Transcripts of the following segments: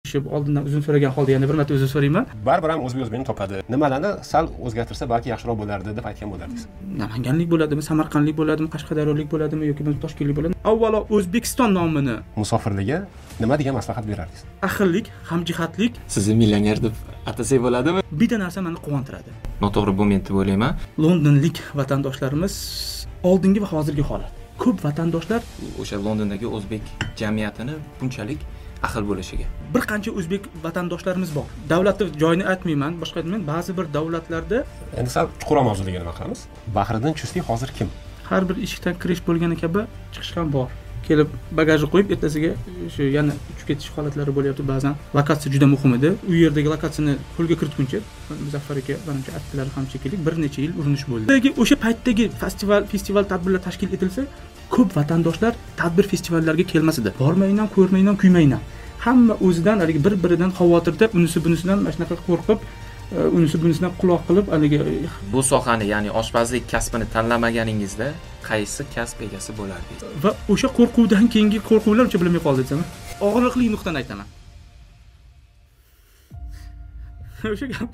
oldindan uzun so'ragan holda yana bir marta uzun so'rayman. Baribir ham o'zbekni topadi. Nimalarni sal o'zgartirsa balki yaxshiroq bo'lardi deb aytgan bo'lardingiz. Namanganlik bo'ladimi, Samarqandlik bo'ladimi, Qashqadaryolik bo'ladimi yoki Toshkentlik bo'ladimi? Avvalo O'zbekiston nomini Musofirligiga nima degan maslahat berardingiz? ahillik, hamjihatlik. Sizni millioner deb atasak bo'ladimi? Bitta narsa meni quvontiradi. Noto'g'ri bo'lmaydi deb o'ylayman. Londonlik vatandoshlarimiz oldingi va hozirgi holat. Ko'p vatandoshlar O'sha Londondagi o'zbek jamiyatini bunchalik ahil bo'lishiga. bir qancha o'zbek vatandoshlarimiz bor. Davlatni joyini aytmayman, boshqa aytmayman. Ba'zi bir davlatlarda Endi sal chuqurroq mavzuga nima qilamiz? Bahriddin Chustli hozir kim? har bir eshikdan kirish bo'lgani kabi chiqish ham bor. Kelib bagajni qo'yib ertasiga shu yana uchib ketish holatlari bo'lyapti ba'zan. Lokatsiya juda muhim edi. U yerdagi lokatsiyani qo'lga kiritguncha Muzaffar aka menimcha aytdilar ham shekilli bir necha yil urinish bo'ldi. O'sha paytdagi festival tadbirlar tashkil etilsa, ko'p vatandoshlar tadbir festivallarga kelmas edi. Bormayman, ko'rmayman, kuymayman. Hamma o'zidan haligi bir-biridan xavotirda, unisi bunisidan mana shunaqa qo'rqib, unisi bunisidan quloq qilib haligi Bu sohani, ya'ni oshpazlik kasbini tanlamaganingizda qaysi kasb egasi bo'lardingiz? va o'sha qo'rquvdan keyingi qo'rquvlar uncha bilmay qoldi desam. Og'riqli nuqtani aytaman. O'sha gap.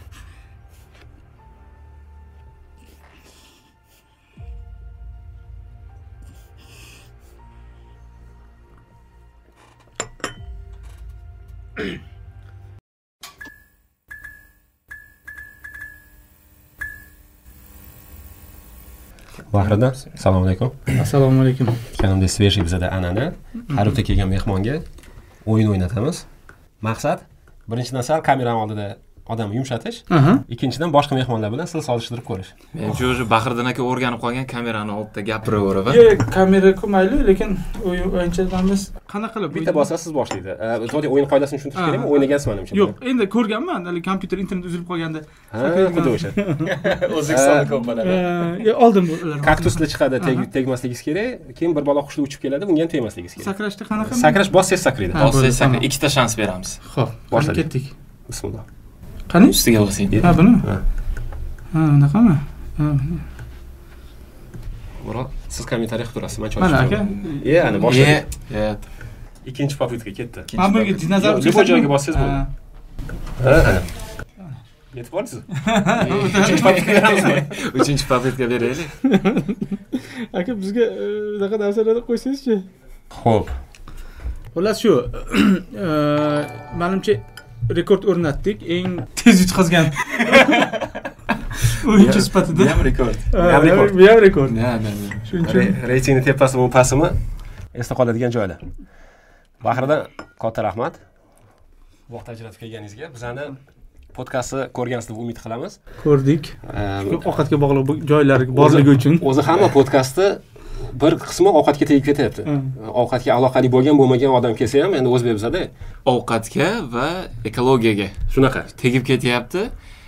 Bahriddin, assalomu alaykum. Assalomu alaykum. Kanalda svejiy bizada an'ana. Har hafta kelgan mehmonga o'yin o'ynatamiz. Maqsad birinchidan sal kamera oldida odamni yumshatish, ikkinchidan boshqa mehmonlar bilan sizni solishtirib ko'rish. Men o'sha Bahriddin aka o'rganib qolgan kamerani oldida gapiraverib. Kamera mayli, lekin o'yinchilarimiz qanaqa qilib Bitta bo'lsa siz boshlaydi. To'g'ri o'yin qoidasini tushuntirish kerakmi? O'ynagansiz menimcha. Yo'q, endi ko'rganman, hali kompyuter internet uzilib qolganda. Xuddi o'sha. O'zbekistonda ko'p bo'ladi. Oldin ular. Kaktusda chiqadi, tegmasligingiz kerak. Keyin bir bola qushli uchib keladi, bunga ham tegmasligingiz kerak. Sakrashda qanaqa? Sakrash bossangiz sakraydi. Bossangiz sakraydi. Ikkita shans beramiz. Xo'p, boshladik. ketdik. Bismillah. Qani? Ustiga bosing. Ha, buni? Ha, unaqami? Ha. Murat, siz kommentariy qilib turasiz, men Mana aka. Ana boshladik. Ikkinchi popyutka ketdi. Mana bunga dinozavr bu joyga bossangiz bo'ladi. Yetib borsiz? Uchinchi popyutka beramizmi? Uchinchi popyutka beraylik. Aka, bizga unaqa narsalarni qo'ysangiz-chi. Xo'p. Xullas shu, menimcha rekord o'rnatdik. Eng tez yutqazgan o'yinchi sifatida. Bu ham rekord. Bu ham rekord. Shuning uchun reytingni tepasimi, pasimi esda qoladigan joylar. Bahriddin, katta rahmat. Vaqt ajratib kelganingizga. Bizani podkastni ko'rgansiz deb umid qilamiz. Ko'rdik. Ovqatga bog'liq joylar borligi uchun. O'zi hamma podkastni bir qismi ovqatga tegib ketyapti. Ovqatga aloqali bo'lmagan odam kelsa ham endi o'zbekizada ovqatga va ekologiyaga shunaqa tegib ketyapti.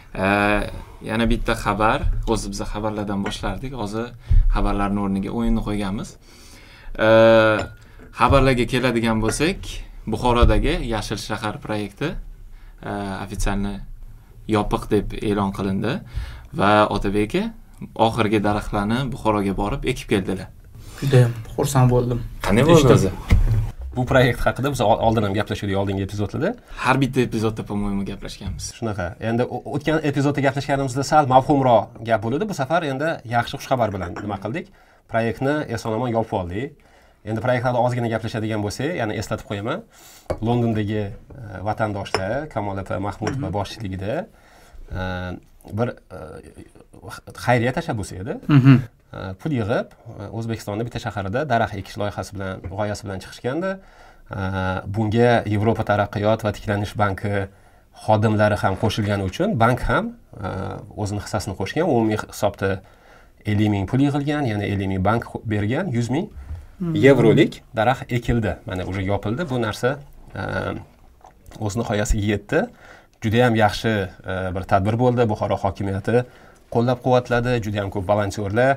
Yana bitta xabar, o'zi biz xabarlardan boshlardik. Hozir xabarlarning o'rniga o'yinni qo'yganmiz. Xabarlarga keladigan bo'lsak, Buxorodagi Yashil shahar proyekti ofitsialni yopiq deb e'lon qilindi va Otabek aka oxirgi daraxtlarni Buxoroga borib ekib keldilar. Juda ham xursand bo'ldim. Qanday bo'ldi o'zi? Bu proyekt haqida biz oldin ham gaplashdik oldingi epizodlarda. Har bitta epizodda po-mo'ymu gaplashganmiz. Shunaqa. Endi o'tgan epizodda gaplashganimizda sal mavhumroq gap bo'ldi. Bu safar endi yaxshi xushxabar bilan nima qildik? Proyektni eson-omon yopib oldik. Endi proyekt haqida ozgina gaplashadigan bo'lsak, yana eslatib qo'yaman. Londondagi vatandoshlar Kamol aka Mahmudova boshchiligida bir xayriya tashabbusi edi. Pul yig'ib O'zbekistonda bitta shaharida daraxt ekish loyihasi bilan, g'oyasi bilan chiqishganda, bunga Yevropa taraqqiyot va tiklanish banki xodimlari ham qo'shilgani uchun bank ham o'zining hissasini qo'shgan. Umumiy hisobda 50 ming pul yig'ilgan, yana 50 ming bank bergan, 100 ming yevrolik daraxt ekildi. Mana уже yopildi. Bu narsa o'z nihoyasiga yetdi. Juda ham yaxshi bir tadbir bo'ldi. Buxoro hokimiyati qo'llab-quvvatladi. Juda ham ko'p volontyorlar,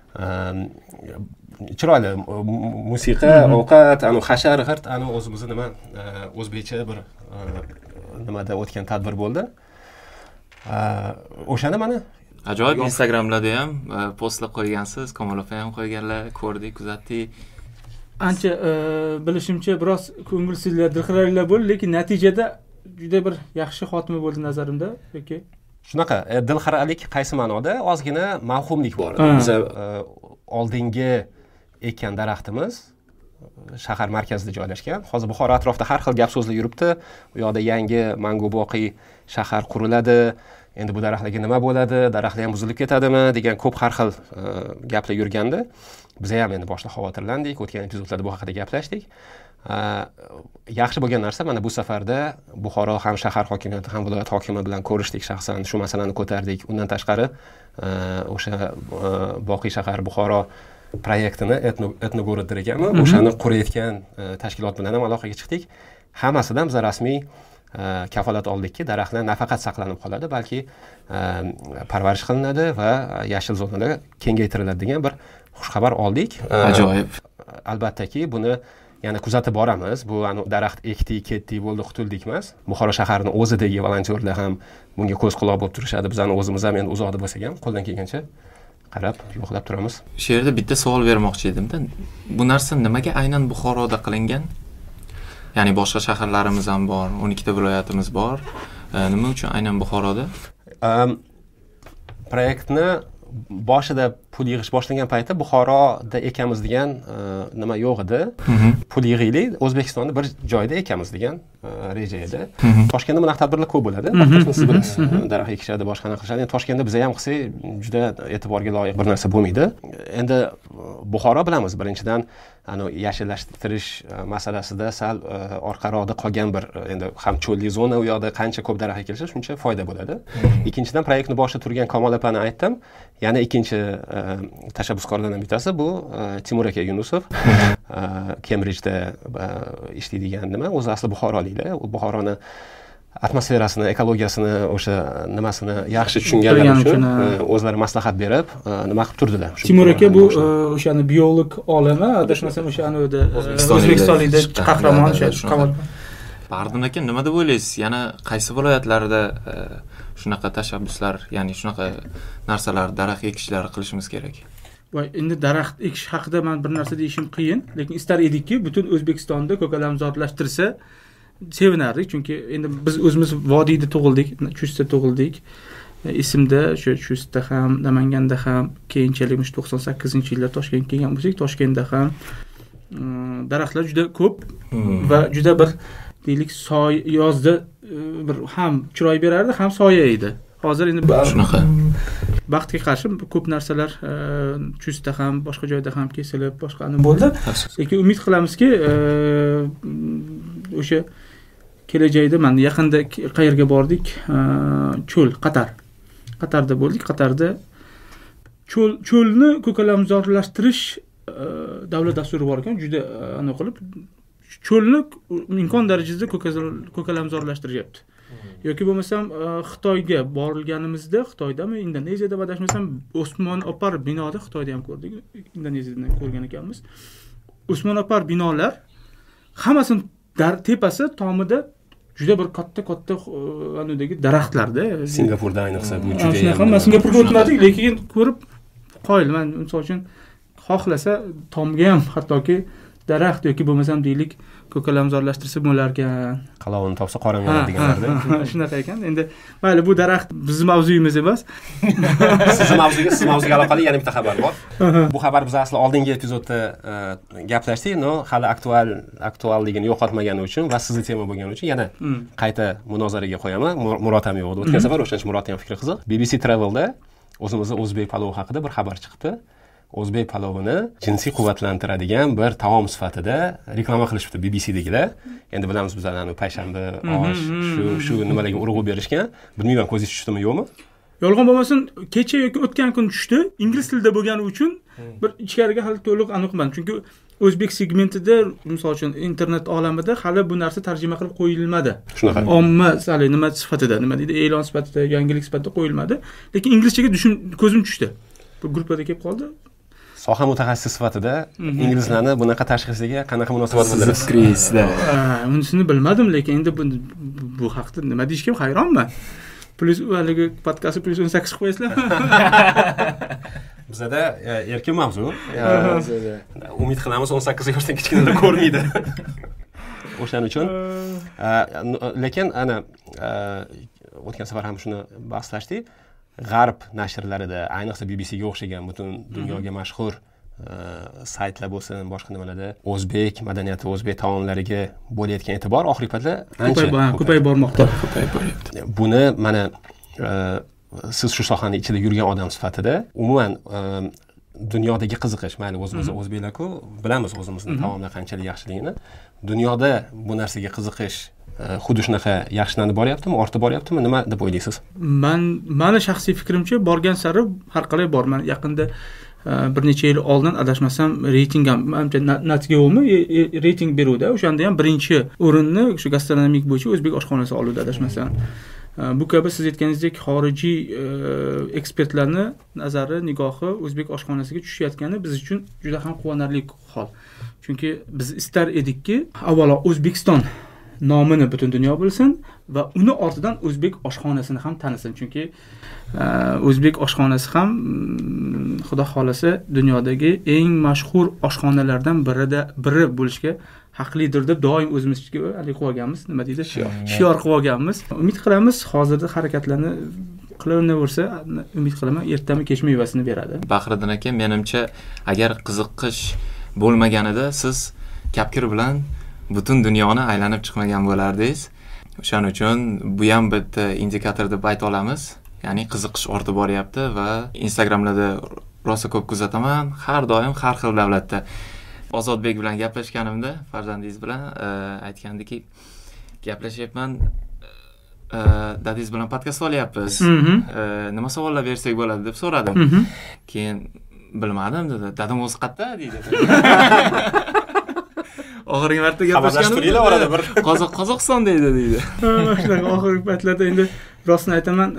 chiroyli musiqa, ovqat, hashar, g'irt, o'zimizni nima o'zbekcha bir nimada o'tgan tadbir bo'ldi. O'shani mana ajoyib Instagramlarda ham postlar qo'ygansiz, Kamol aka ham qo'yganlar, ko'rdik, kuzatdik. Ancha bilishimcha biroz ko'ngilsizlar, dirxiraliklar bo'ldi, lekin natijada juda bir yaxshi xotimi bo'ldi nazarimda yoki shunaqa dilxiralik qaysi ma'noda ozgina mavhumlik bor edi. Biz oldingi ekkan daraxtimiz shahar markazida joylashgan. Hozir Buxoro atrofida har xil gap so'zlar yuribdi. U yoqda yangi mango boqiy shahar quriladi. Endi bu daraxtlarga nima bo'ladi? Daraxtlar ham buzilib ketadimi degan ko'p har xil gaplar yurgandi. Biz ham endi boshida xavotirlandik. O'tgan epizodlarda bu haqida gaplashdik. Yaxshi bo'lgan narsa mana bu safarda Buxoro ham shahar hokimiyati ham viloyat hokimi bilan ko'rishdik, shaxsan shu masalani ko'tardik. Undan tashqari o'sha boqiy shahar Buxoro proyektini etnogorod ekanmi, o'shani qurayotgan tashkilot bilan ham aloqaga chiqdik. Hammasidan biz rasmiy kafolat oldikki, daraxtlar nafaqat saqlanib qoladi, balki parvarish qilinadi va yashil zonalar kengaytiriladi degan bir xushxabar oldik. Ajoyib. Albattaki buni yana kuzatib boramiz. Bu daraxt ekdik, ketdik, bo'ldi, qutuldik emas. Buxoro shaharining o'zidagi volontyorlar ham bunga ko'z quloq bo'lib turishadi. Bizning o'zimiz ham endi uzoqda bo'lsak ham qo'ldan kelgancha qarab, yo'qlab turamiz. Shu yerda bitta savol bermoqchi edim-da. Bu narsa nimaga aynan Buxoroda qilingan? Ya'ni boshqa shaharlarimiz ham bor, 12 ta viloyatimiz bor. Nima uchun aynan Buxoroda? Proyektni boshida pul yig'ish boshlangan paytda Buxoroda ekamiz degan nima yo'q edi. Pul yig'aylik, O'zbekistonda bir joyda ekamiz degan reja edi. Toshkentda bunaqa tadbirlar ko'p bo'ladi. Daraxt ekishadi, boshqa qilishadi. Toshkentda biz ham qilsak juda e'tiborga loyiq bir narsa bo'lmaydi. Endi Buxoro bilamiz, birinchidan yashillashtirish masalasida sal orqaroqda qolgan bir endi ham cho'lli zona, u yoqda qancha ko'p daraxt ekilsa shuncha foyda bo'ladi. Ikkinchidan proyektni boshida turgan Kamol opani aytdim. Yana ikkinchi tashabbuskorlardan bittasi bu Timur aka Yunusov. Kembridjda ishlaydigan nima, o'zi asli buxoroliklar. U Buxoroni atmosferasini, ekologiyasini, o'sha nimasini yaxshi tushunganlar uchun o'zlari maslahat berib, nima qilib turdilar. Timur aka bu o'shani biolog olimi, adashmasam o'shani O'zbekistonlikda qahramon Kamol. Bardin aka, nima deb o'ylaysiz? Yana qaysi viloyatlarda shunaqa tashabbuslar, ya'ni shunaqa narsalar, daraxt ekishlar qilishimiz kerak? Voy, endi daraxt ekish haqida men bir narsa deyishim qiyin, lekin istar edikki, butun O'zbekistonda ko'kalamzorlashtirsa sevinardik, chunki endi biz o'zimiz vodiyda tug'ildik, Chustda tug'ildik. Esimda shu Chustda ham, Namanganda ham, keyinchalik 98-yillar Toshkentga kelgan bo'lsak, Toshkentda ham daraxtlar juda ko'p va juda bir deylik yozda bir ham chiroy berardi, ham soya edi. Hozir endi shunaqa vaqtga qarshi ko'p narsalar Chustda ham, boshqa joyda ham kesilib, boshqani bo'ldi. Lekin umid qilamizki, o'sha kelajakda mana yaqinda qayerga bordik? Cho'l, Qatarda bo'ldik. Qatarda cho'lni ko'kalamzorlashtirish davlat dasturi bor ekan, juda aniq qilib cho'lni imkon darajada ko'kalamzorlashtiryapti. Yoki bo'lmasam Xitoyga borilganimizda, Xitoydami, Indoneziyada adashmasam, Osmon opar binoda Xitoyda ham ko'rdik, Indoneziyadan ko'rgan ekanmiz. Osmon opar binolar hammasini tepasi tomida juda bir katta anodagi daraxtlarda. Singapurda ayniqsa bu juda ham. Men Singapurga o'tmadik, lekin ko'rib qoyilman. Misol uchun xohlasa tomga ham hattoki daraxt yoki bo'lmasam deylik ko'kalamzorlashtirsa bo'larkan. Qalovini topsa qoramgan deganlarda. Shunaqa ekan. Endi mayli, bu daraxt bizning mavzuyimiz emas. Siz mavzuga aloqali yana bitta xabar bor. Bu xabar biz asli oldingi epizodda gaplashdik, hali aktualligini yo'qotmagani uchun va sizning tema bo'lgani uchun yana qayta munozaraga qo'yaman. Murod ham yo'q edi. O'tgan safar o'shancha Murod ham fikri qiziq. BBC Travel'da o'zimizning o'zbek palovi haqida bir xabar chiqibdi. O'zbek palovini jinsiy quvvatlantiradigan bir taom sifatida reklama qilishibdi BBC'dagilar. Endi bilamiz bizlarning payshanba, osh, shu nimalarga urg'u berishgan. Bilmayman, ko'zingiz tushdimi yo'qmi? Yolg'on bo'lmasin, kecha yoki o'tgan kun tushdi. Ingliz tilida bo'lgani uchun bir ichkariga hali to'liq aniqman. Chunki o'zbek segmentida, misol uchun internet olamida hali bu narsa tarjima qilib qo'yilmadi. Shunaqa. Omma nima sifatida, nima deydi, e'lon sifatida, yangilik sifatida qo'yilmadi. Lekin inglizchaga ko'zim tushdi. Bu gruppada kelib qoldi. Soha mutaxassisi sifatida inglizlarni bunaqa tashxisiga qanaqa munosabat bildirasiz? Unisini bilmadim, lekin endi bu haqda nima deyishga hayronman. Plus haligi podkastni plus 18 qo'yasizlar. Bizda erkin mavzu. Umid qilamiz 18 yoshdan kichkinalar ko'rmaydi. o'shaning uchun lekin ana o'tgan safar ham shuni bahslashdik. G'arb nashrlarida, ayniqsa BBC ga o'xshagan butun dunyoga mashhur saytlar bo'lsin, boshqa nimalarda o'zbek madaniyati, o'zbek taomlariga bo'layotgan e'tibor oxirgi paytda ancha ko'payib bormoqda. Buni mana siz shu sohani ichida yurgan odam sifatida umuman dunyodagi qiziqish, mayli o'zimiz o'zbeklar-ku, bilamiz o'zimizni taomlar qanchalik yaxshiligini. Dunyoda bu narsaga qiziqish xuddi shunaqa yaxshilanib boryaptimi, ortib boryaptimi? Nima deb o'ylaysiz? Mani shaxsiy fikrimcha borgan sari har qalay bor. Men yaqinda bir necha yil oldin adashmasam reyting ham Natgeo-mi reyting beruvdi. O'shanda ham birinchi o'rinni shu gastronomik bo'yicha o'zbek oshxonasi oluvdi adashmasam. Bu kabi siz aytganingizdek xorijiy ekspertlarni nazari, nigohi o'zbek oshxonasiga tushayotgani biz uchun juda ham quvonarli hol. Chunki biz istar edikki, avvalo O'zbekiston nomini butun dunyo bilsin va uni ortidan o'zbek oshxonasini ham tanisin. Chunki o'zbek oshxonasi ham xudo xolasa dunyodagi eng mashhur oshxonalardan biri bo'lishga haqlidir deb doim o'zimizga qilib olganmiz. Nima deydi? Shior qilib olganmiz. Umid qilamiz hozirda harakatlarni qilaversa, umid qilaman ertami kech mevasini beradi. Bahriddin aka, menimcha agar qiziqish bo'lmaganida siz Kapkir bilan butun dunyoni aylanib chiqmagan bo'lardingiz. O'shaning uchun bu ham bitta indikator deb ayta olamiz. Ya'ni qiziqish ortib boryapti va Instagramlarda rosa ko'p kuzataman, har doim har xil davlatda. Ozodbek bilan gaplashganimda, farzandingiz bilan aytgandiki, gaplashyapman, dadingiz bilan podkast olyapmiz. Nima savollar bersak bo'ladi deb so'radim. Keyin bilmadim dedi. Dadam o'zi qayerda deydi. Oxirgi marta gaplashganimda Qozog'iston deydi. Shunaqa oxirgi paytlarda endi rostini aytaman,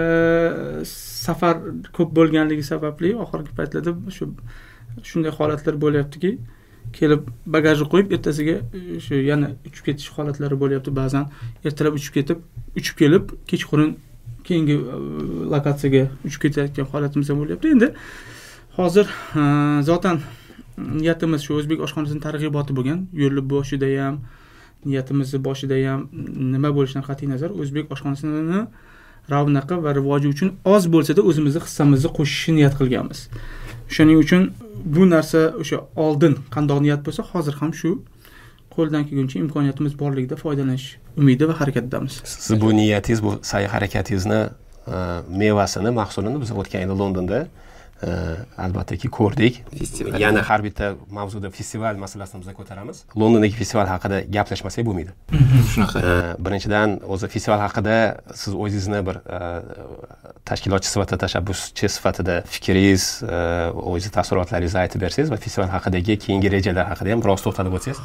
safar ko'p bo'lganligi sababli oxirgi paytlarda shunday holatlar bo'lyaptiki, kelib bagajni qo'yib ertasiga shu yana uchib ketish holatlari bo'lyapti. Ba'zan ertalab uchib kelib kechqurun keyingi lokatsiyaga uchib ketayotgan holatimiz ham bo'lyapti. Endi hozir zotan niyatimiz shu o'zbek oshxonasining targ'iboti bo'lgan. Yo'l boshida ham, niyatimizni boshida ham nima bo'lishidan qat'iy nazar o'zbek oshxonasini ravnaqi va rivoji uchun oz bo'lsa-da o'zimizni hissamizni qo'shishni niyat qilganmiz. Shuning uchun bu narsa o'sha oldin qandoq niyat bo'lsa, hozir ham shu qo'ldan kelguncha imkoniyatimiz borligida foydalanish umidi va harakatdamiz. Siz bu niyatingiz, bu sa'y harakatingizni mevasini, mahsulini biz o'tgan yil Londonda albattaki ko'rdik. Yana har bitta mavzuda festival masalasini biz ko'taramiz. Londondagi festival haqida gaplashmasak bo'lmaydi. Shunaqa. Birinchidan o'zi festival haqida siz o'zingizni bir tashkilotchi sifatida, tashabbuschi sifatida fikringiz, o'zingiz taassurotlaringizni aytib bersangiz va festival haqidagi keyingi rejalar haqida ham biroz to'xtalib o'tsangiz.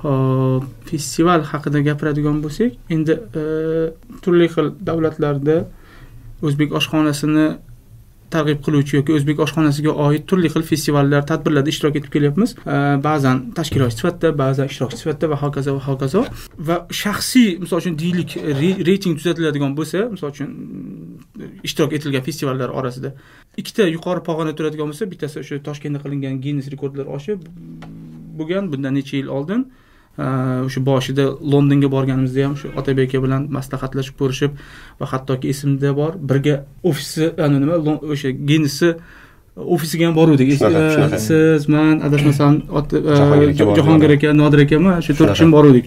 Festival haqida gapiradigan bo'lsak, endi turli xil davlatlarda o'zbek oshxonasini targ'ib qiluvchi yoki o'zbek oshxonasiga oid turli xil festivallar, tadbirlarda ishtirok etib kelyapmiz. Ba'zan tashkilotchi sifatida, ba'zan ishtirokchi sifatida va hokazo va hokazo. Va shaxsiy, misol uchun deylik, reyting tuzatiladigan bo'lsa, misol uchun ishtirok etilgan festivallar orasida ikkita yuqori pog'ona turadigan bo'lsa, bittasi o'sha Toshkentda qilingan Guinness rekordlar oshi bo'lgan bundan necha yil oldin. O'sha boshida Londonga borganimizda ham shu Otabek aka bilan maslahatlashib ko'rishib va hattoki esimda bor, birga ofisi, o'sha Guinness ofisiga ham boruvdik. Siz, men adashmasam Jahongir aka, Nodir akami shu 4 kishi boruvdik.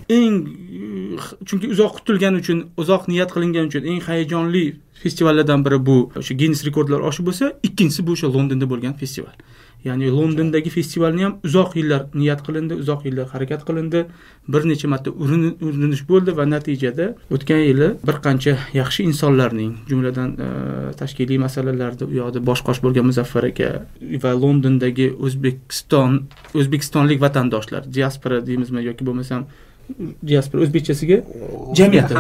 Chunki uzoq kutilgani uchun, uzoq niyat qilingan uchun eng hayajonli festivallardan biri bu o'sha Guinness rekordlar oshi bo'lsa, ikkinchisi bu o'sha Londonda bo'lgan festival. Ya'ni Londondagi festivalni ham uzoq yillar niyat qilindi, uzoq yillar harakat qilindi, bir necha marta urinish bo'ldi va natijada o'tgan yili bir qancha yaxshi insonlarning, jumladan tashkiliy masalalarda u yoqda bosh bo'lgan Muzaffar aka va Londondagi o'zbekistonlik vatandoshlar, diaspora deymizmi yoki bo'lmasam diaspora o'zbekchasiga jamiyati,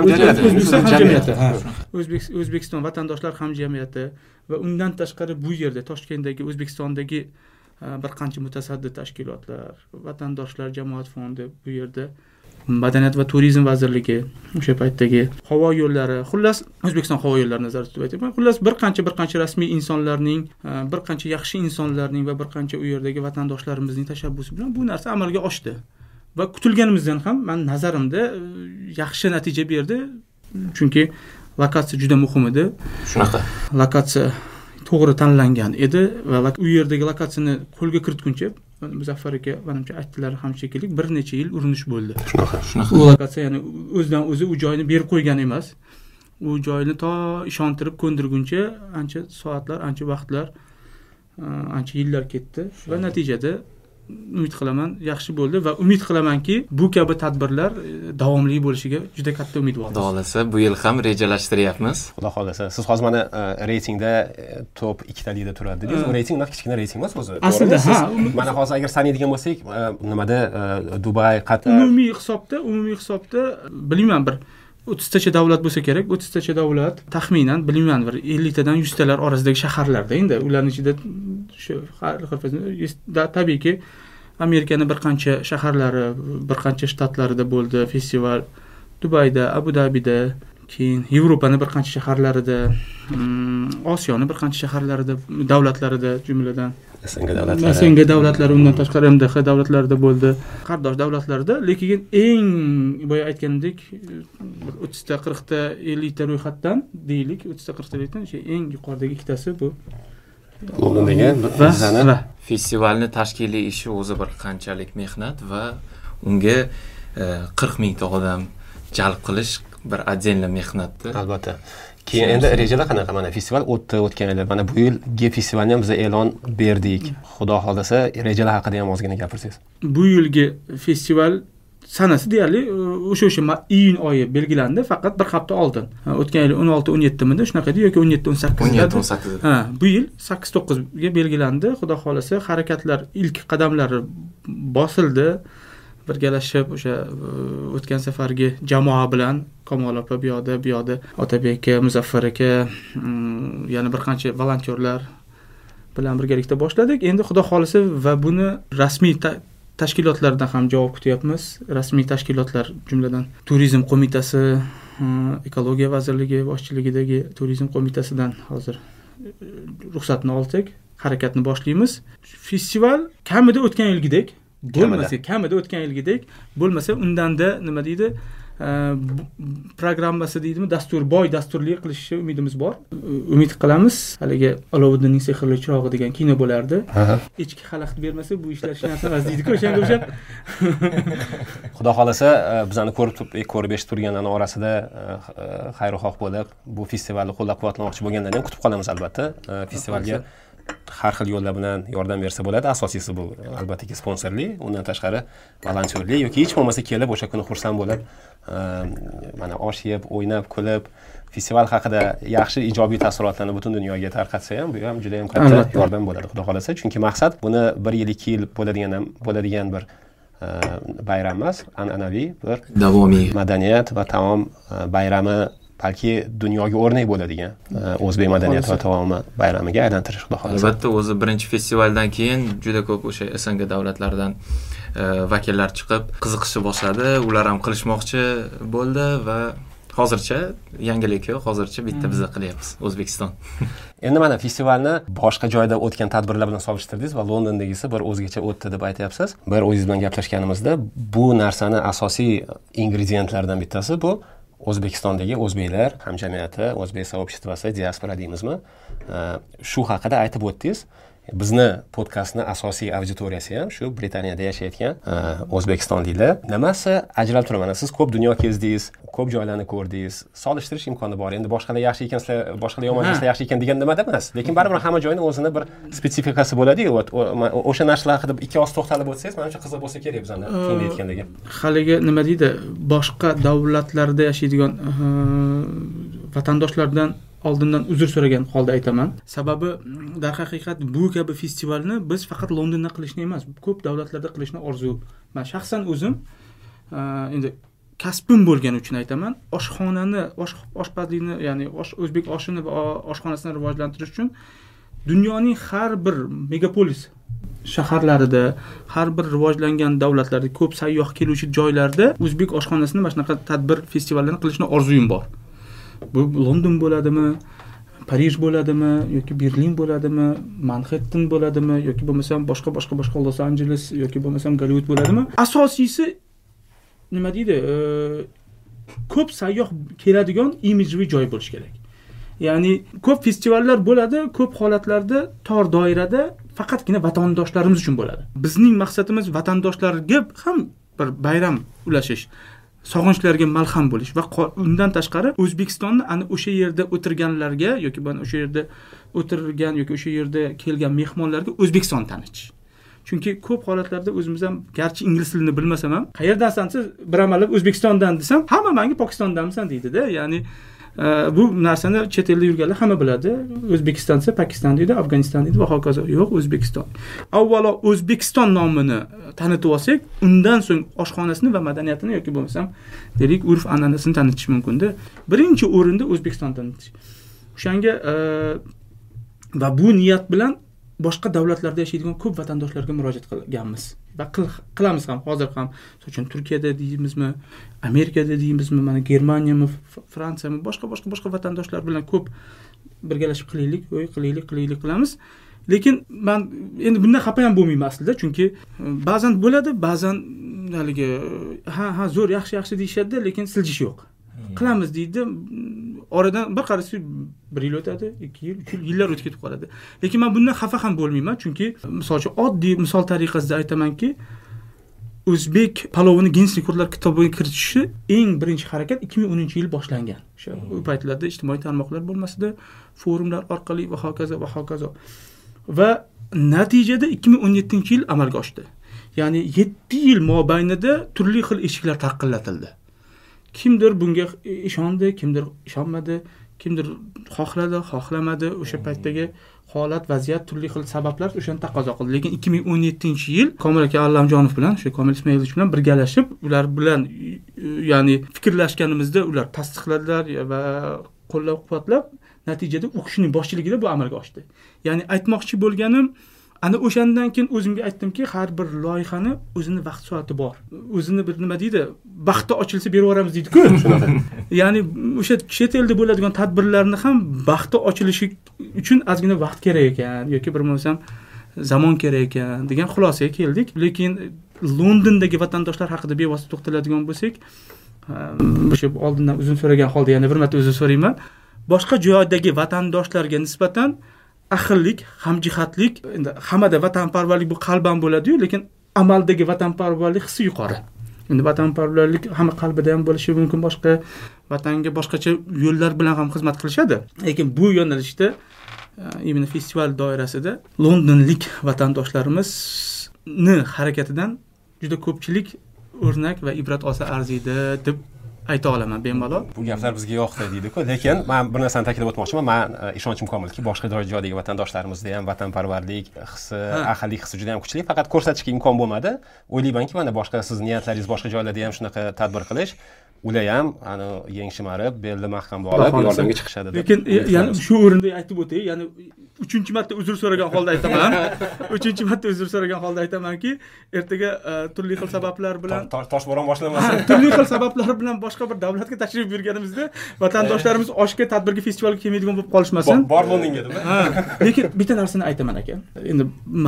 O'zbekiston vatandoshlar hamjamiyati va undan tashqari bu yerda Toshkentdagi O'zbekistondagi bir qancha mutasaddi tashkilotlar, vatandoshlar jamoat fondi, bu yerda Madaniyat va turizm vazirligi, o'sha paytdagi havo yo'llari, xullas O'zbekiston havo yo'llari nazarda tutib aytayman. Xullas bir qancha rasmiy insonlarning, bir qancha yaxshi insonlarning va bir qancha u yerdagi vatandoshlarimizning tashabbusi bilan bu narsa amalga oshdi. va kutilganimizdan ham men nazarimda yaxshi natija berdi. Chunki lokatsiya juda muhim edi. Shunaqa. Lokatsiya to'g'ri tanlangan edi va u yerdagi lokatsiyani qo'lga kiritguncha Muzaffar aka menimcha aytdilar ham shekilli bir necha yil urinish bo'ldi. Shunaqa. U lokatsiya ya'ni o'zidan o'zi u joyni berib qo'ygan emas. U joyni to ishontirib ko'ndirguncha ancha soatlar, ancha vaqtlar, ancha yillar ketdi va natijada umid qilaman yaxshi bo'ldi va umid qilamanki bu kabi tadbirlar davomli bo'lishiga juda katta umid bor. Xudo xolasa bu yil ham rejalashtiryapmiz. Xudo xolasa. Siz hozir mana reytingda top 2 talikda turadi dedingiz. Bu reyting kichkina reyting emas o'zi. Aslida ha. Mana hozir agar sanaydigan bo'lsak, nimada Dubay, Qatar umumiy hisobda bilmayman bir 30 tacha davlat bo'lsa kerak. 30 tacha davlat taxminan bilmayman bir 50 tadan 100 talar orasidagi shaharlarda endi ularning ichida shu tabiiyki Amerikaning bir qancha shaharlari, bir qancha shtatlarida bo'ldi festival. Dubayda, Abu Dabida, keyin Yevropaning bir qancha shaharlarida, Osiyoning bir qancha shaharlarida, davlatlarida jumladan SNG davlatlari undan tashqari MDH davlatlarida bo'ldi. Qardosh davlatlarda, lekin eng boya aytganimdek 30 ta, 40 ta, 50 ta ro'yxatdan deylik, 30 ta, 40 ta ro'yxatdan eng yuqoridagi ikkitasi bu Londondagi va festivalni tashkiliy ishi o'zi bir qanchalik mehnat va unga 40 ming ta odam jalb qilish bir отдельный mehnatdir. Albatta. Keyin endi rejalar qanaqa? Mana festival o'tgan yil, mana bu yilgi festivalni ham biz e'lon berdik. Xudo xolasa, rejalar haqida ham ozgina gapirsangiz. Bu yilgi festival sanasi deyarli o'sha iyun oyi belgilandi, faqat bir hafta oldin. O'tgan yil 16-17 midi shunaqa edi yoki 17-18. Ha, bu yil 8-9 ga belgilandi. Xudo xolasa, harakatlar ilk qadamlari bosildi. Birgalashib o'sha o'tgan safargi jamoa bilan Kamol opa bu yoqda Otabek aka, Muzaffar aka, yana bir qancha volontyorlar bilan birgalikda boshladik. Endi Xudo xolasa va buni rasmiy tashkilotlardan ham javob kutyapmiz. Rasmiy tashkilotlar jumladan Turizm qo'mitasi, Ekologiya vazirligi boshchiligidagi Turizm qo'mitasidan hozir ruxsatni olsak, harakatni boshlaymiz. Festival kamida o'tgan yilgidek bo'lmasa undanda nima deydi, programmasi deydimi, boy dasturli qilishi umidimiz bor. Umid qilamiz. Haligi Olovuddinning sehrli chirog'i degan kino bo'lardi. Echki xalaqit bermasa bu ishlar shinasi emas deydi-ku, o'shanga o'xshab. Xudo xolasa, bizani ko'rib eshitib turganlarning orasida xayrixoh bo'lib, bu festivalni qo'llab-quvvatlamoqchi bo'lganlarni ham kutib qolamiz albatta. Festivalga har xil yo'llar bilan yordam bersa bo'ladi. Asosiysi bu albatta sponsorli, undan tashqari volontyorlik yoki hech bo'lmasa kelib o'sha kuni xursand bo'lib, mana osh yeb, o'ynab, kulib, festival haqida yaxshi ijobiy taassurotlarni butun dunyoga tarqatsa ham, bu ham juda ham katta yordam bo'ladi, xudo xolasa. Chunki maqsad buni 1 yil, 2 yil bo'ladigan bir bayram emas, an'anaviy bir davomiy madaniyat va taom bayrami, balki dunyoga o'rnak bo'ladigan o'zbek madaniyati va taomi bayramiga aylantirish, xudo xolasa. Albatta, o'zi birinchi festivaldan keyin juda ko'p o'sha SNG davlatlaridan vakillar chiqib qiziqishni boshladi. Ular ham qilishmoqchi bo'ldi va hozircha yangilik yo'q, hozircha bitta biz qilyapmiz, O'zbekiston. Endi mana festivalni boshqa joyda o'tgan tadbirlar bilan solishtirdingiz va Londondagisi bir o'zgacha o'tdi deb aytyapsiz. Bir o'zingiz bilan gaplashganimizda bu narsani asosiy ingredientlaridan bittasi bu O'zbekistondagi o'zbeklar hamjamiyati, o'zbek so'bshitvasi, diaspora deymizmi? Shu haqida aytib o'tdingiz. Bizni podkastning asosiy auditoriyasi ham shu Britaniyada yashayotgan o'zbekistonliklar. Nimasi ajralib turadi? Siz ko'p dunyo kezdingiz, ko'p joylarni ko'rdingiz. Solishtirish imkoni bor. Endi boshqalar yaxshi ekan, boshqalar yomon yaxshi ekan degan nimada emas. Lekin baribir hamma joyning o'zini bir spesifikasi bo'ladi-ku. O'sha narsalar haqida ikki oz to'xtalib o'tsangiz, menimcha qiziq bo'lsa kerak bizani keyinda aytgandagi. Haligi nima deydi? Boshqa davlatlarda yashaydigan vatandoshlardan oldindan uzr so'ragan holda aytaman. Sababi darhaqiqat bu kabi festivalni biz faqat Londonda qilishni emas, ko'p davlatlarda qilishni orzu. Men shaxsan o'zim endi kasbim bo'lgani uchun aytaman, oshxonani, oshpazlikni, ya'ni o'zbek oshini va oshxonasini rivojlantirish uchun dunyoning har bir megapolis shaharlarida, har bir rivojlangan davlatlarda, ko'p sayyoh keluvchi joylarda o'zbek oshxonasini mana shunaqa tadbir, festivallarni qilishni orzuyim bor. Bu London bo'ladimi, Parij bo'ladimi, yoki Berlin bo'ladimi, Manhattan bo'ladimi, yoki bo'lmasam boshqa Los Angeles yoki bo'lmasam Gollivud bo'ladimi? Asosiysi nima deydi, ko'p sayyoh keladigan imijli joy bo'lishi kerak. Ya'ni ko'p festivallar bo'ladi, ko'p holatlarda tor doirada faqatgina vatandoshlarimiz uchun bo'ladi. Bizning maqsadimiz vatandoshlarga ham bir bayram ulashish, sog'inchlarga malham bo'lish va undan tashqari O'zbekistonni ana o'sha yerda o'tirganlarga yoki o'sha yerda o'tirgan yoki o'sha yerda kelgan mehmonlarga O'zbekiston tanitish. Chunki ko'p holatlarda o'zimiz ham garchi ingliz tilini bilmasam ham, qayerdansan siz bir amallab O'zbekistondan desam, hamma menga Pokistondanmisan deydi-da. Ya'ni bu narsani chet elda yurganlar hamma biladi. O'zbekiston desa Pokiston deydi, Afg'oniston deydi va hokazo. Yo'q, O'zbekiston. Avvalo O'zbekiston nomini tanitib olsak, undan so'ng oshxonasini va madaniyatini yoki bo'lmasam, deylik, urf an'anasini tanitish mumkin-da. Birinchi o'rinda O'zbekiston tanitish. O'shanga va bu niyat bilan boshqa davlatlarda yashaydigan ko'p vatandoshlarga murojaat qilganmiz va qilamiz ham hozir ham. Masalan, Turkiyada deymizmi, Amerikada deymizmi, mana Germaniyami, Fransiyami, boshqa vatandoshlar bilan ko'p birgalashib qilaylik qilamiz. Lekin men endi bundan xafa ham bo'lmayman aslida, chunki ba'zan bo'ladi, ba'zan haligi ha zo'r yaxshi deyishadi, lekin siljish yo'q. Qilamiz deydi. Oradan bir qarasi 1 yil o'tadi, 2 yil, 3 yillar o'tib ketib qoladi. Lekin men bundan xafa ham bo'lmayman, chunki masalan oddiy misol tariqasida aytamanki, o'zbek palovini Guinness rekordlar kitobiga kiritishi eng birinchi harakat 2010-yil boshlangan. O'sha paytlarda ijtimoiy tarmoqlar bo'lmasida, forumlar orqali va hokazo. Va natijada 2017-yil amalga oshdi. Ya'ni 7 yil mobaynida turli xil eshiklar taqillatildi. Kimdir bunga ishondi, kimdir ishonmadi, kimdir xohlamadi. O'sha paytdagi holat, vaziyat, turli xil sabablar o'shani taqozo qildi. Lekin 2017-yil Komil aka Allamjonov bilan, o'sha Komil Ismoilovich bilan birgalashib, ular bilan ya'ni fikrlashganimizda ular tasdiqladilar va qo'llab-quvvatlab, natijada u kishining boshchiligida bu amalga oshdi. Ya'ni aytmoqchi bo'lganim, ana o'shandan keyin o'zimga aytdimki, har bir loyihani o'zini vaqt soati bor. O'zini bir nima deydi, vaqti ochilsa berib yuboramiz deydi-ku. Ya'ni o'sha chet elda bo'ladigan tadbirlarni ham vaqti ochilishi uchun ozgina vaqt kerak ekan yoki bir bo'lsam zamon kerak ekan degan xulosaga keldik. Lekin Londondagi vatandoshlar haqida bevosita to'xtaladigan bo'lsak, o'sha oldindan uzun so'ragan holda yana bir marta uzun so'rayman. Boshqa joydagi vatandoshlarga nisbatan ahillik, hamjihatlik, endi hammada vatanparvarlik bu qalban bo'ladi-yu, lekin amaldagi vatanparvarlik hissi yuqori. Endi vatanparvarlik hamma qalbida ham bo'lishi mumkin, boshqa vatanga boshqacha yo'llar bilan ham xizmat qilishadi. Lekin bu yo'nalishda imенно festival doirasida londonlik vatandoshlarimizni harakatidan juda ko'pchilik o'rnak va ibrat olsa arziydi deb ayta olaman bemalol. Bu gaplar bizga yoqdi deydi-ku, lekin men bir narsani ta'kidlab o'tmoqchiman. Men ishonchim komilki, boshqa joydagi vatandoshlarimizda ham vatanparvarlik hissi, ahillik hissi juda ham kuchli, faqat ko'rsatishga imkon bo'lmadi. O'ylaymanki, mana boshqa siz niyatlaringiz boshqa joylarda ham shunaqa tadbir qilish, ular ham ana yeng shimarib, belni mahkam bog'lab yordamga chiqishadi. Lekin yana shu o'rinda aytib o'tay, ya'ni 3-marta uzr so'ragan holda aytaman. 3-marta uzr so'ragan holda aytamanki, ertaga turli xil sabablar bilan toshbo'ron boshlanmasin. Turli xil sabablar bilan boshqa bir davlatga tashrif buyurganimizda vatandoshlarimiz oshga tadbirga festivalga kelmaydigan bo'lib qolishmasin. Bor Londonga deb. Lekin bitta narsani aytaman aka. Endi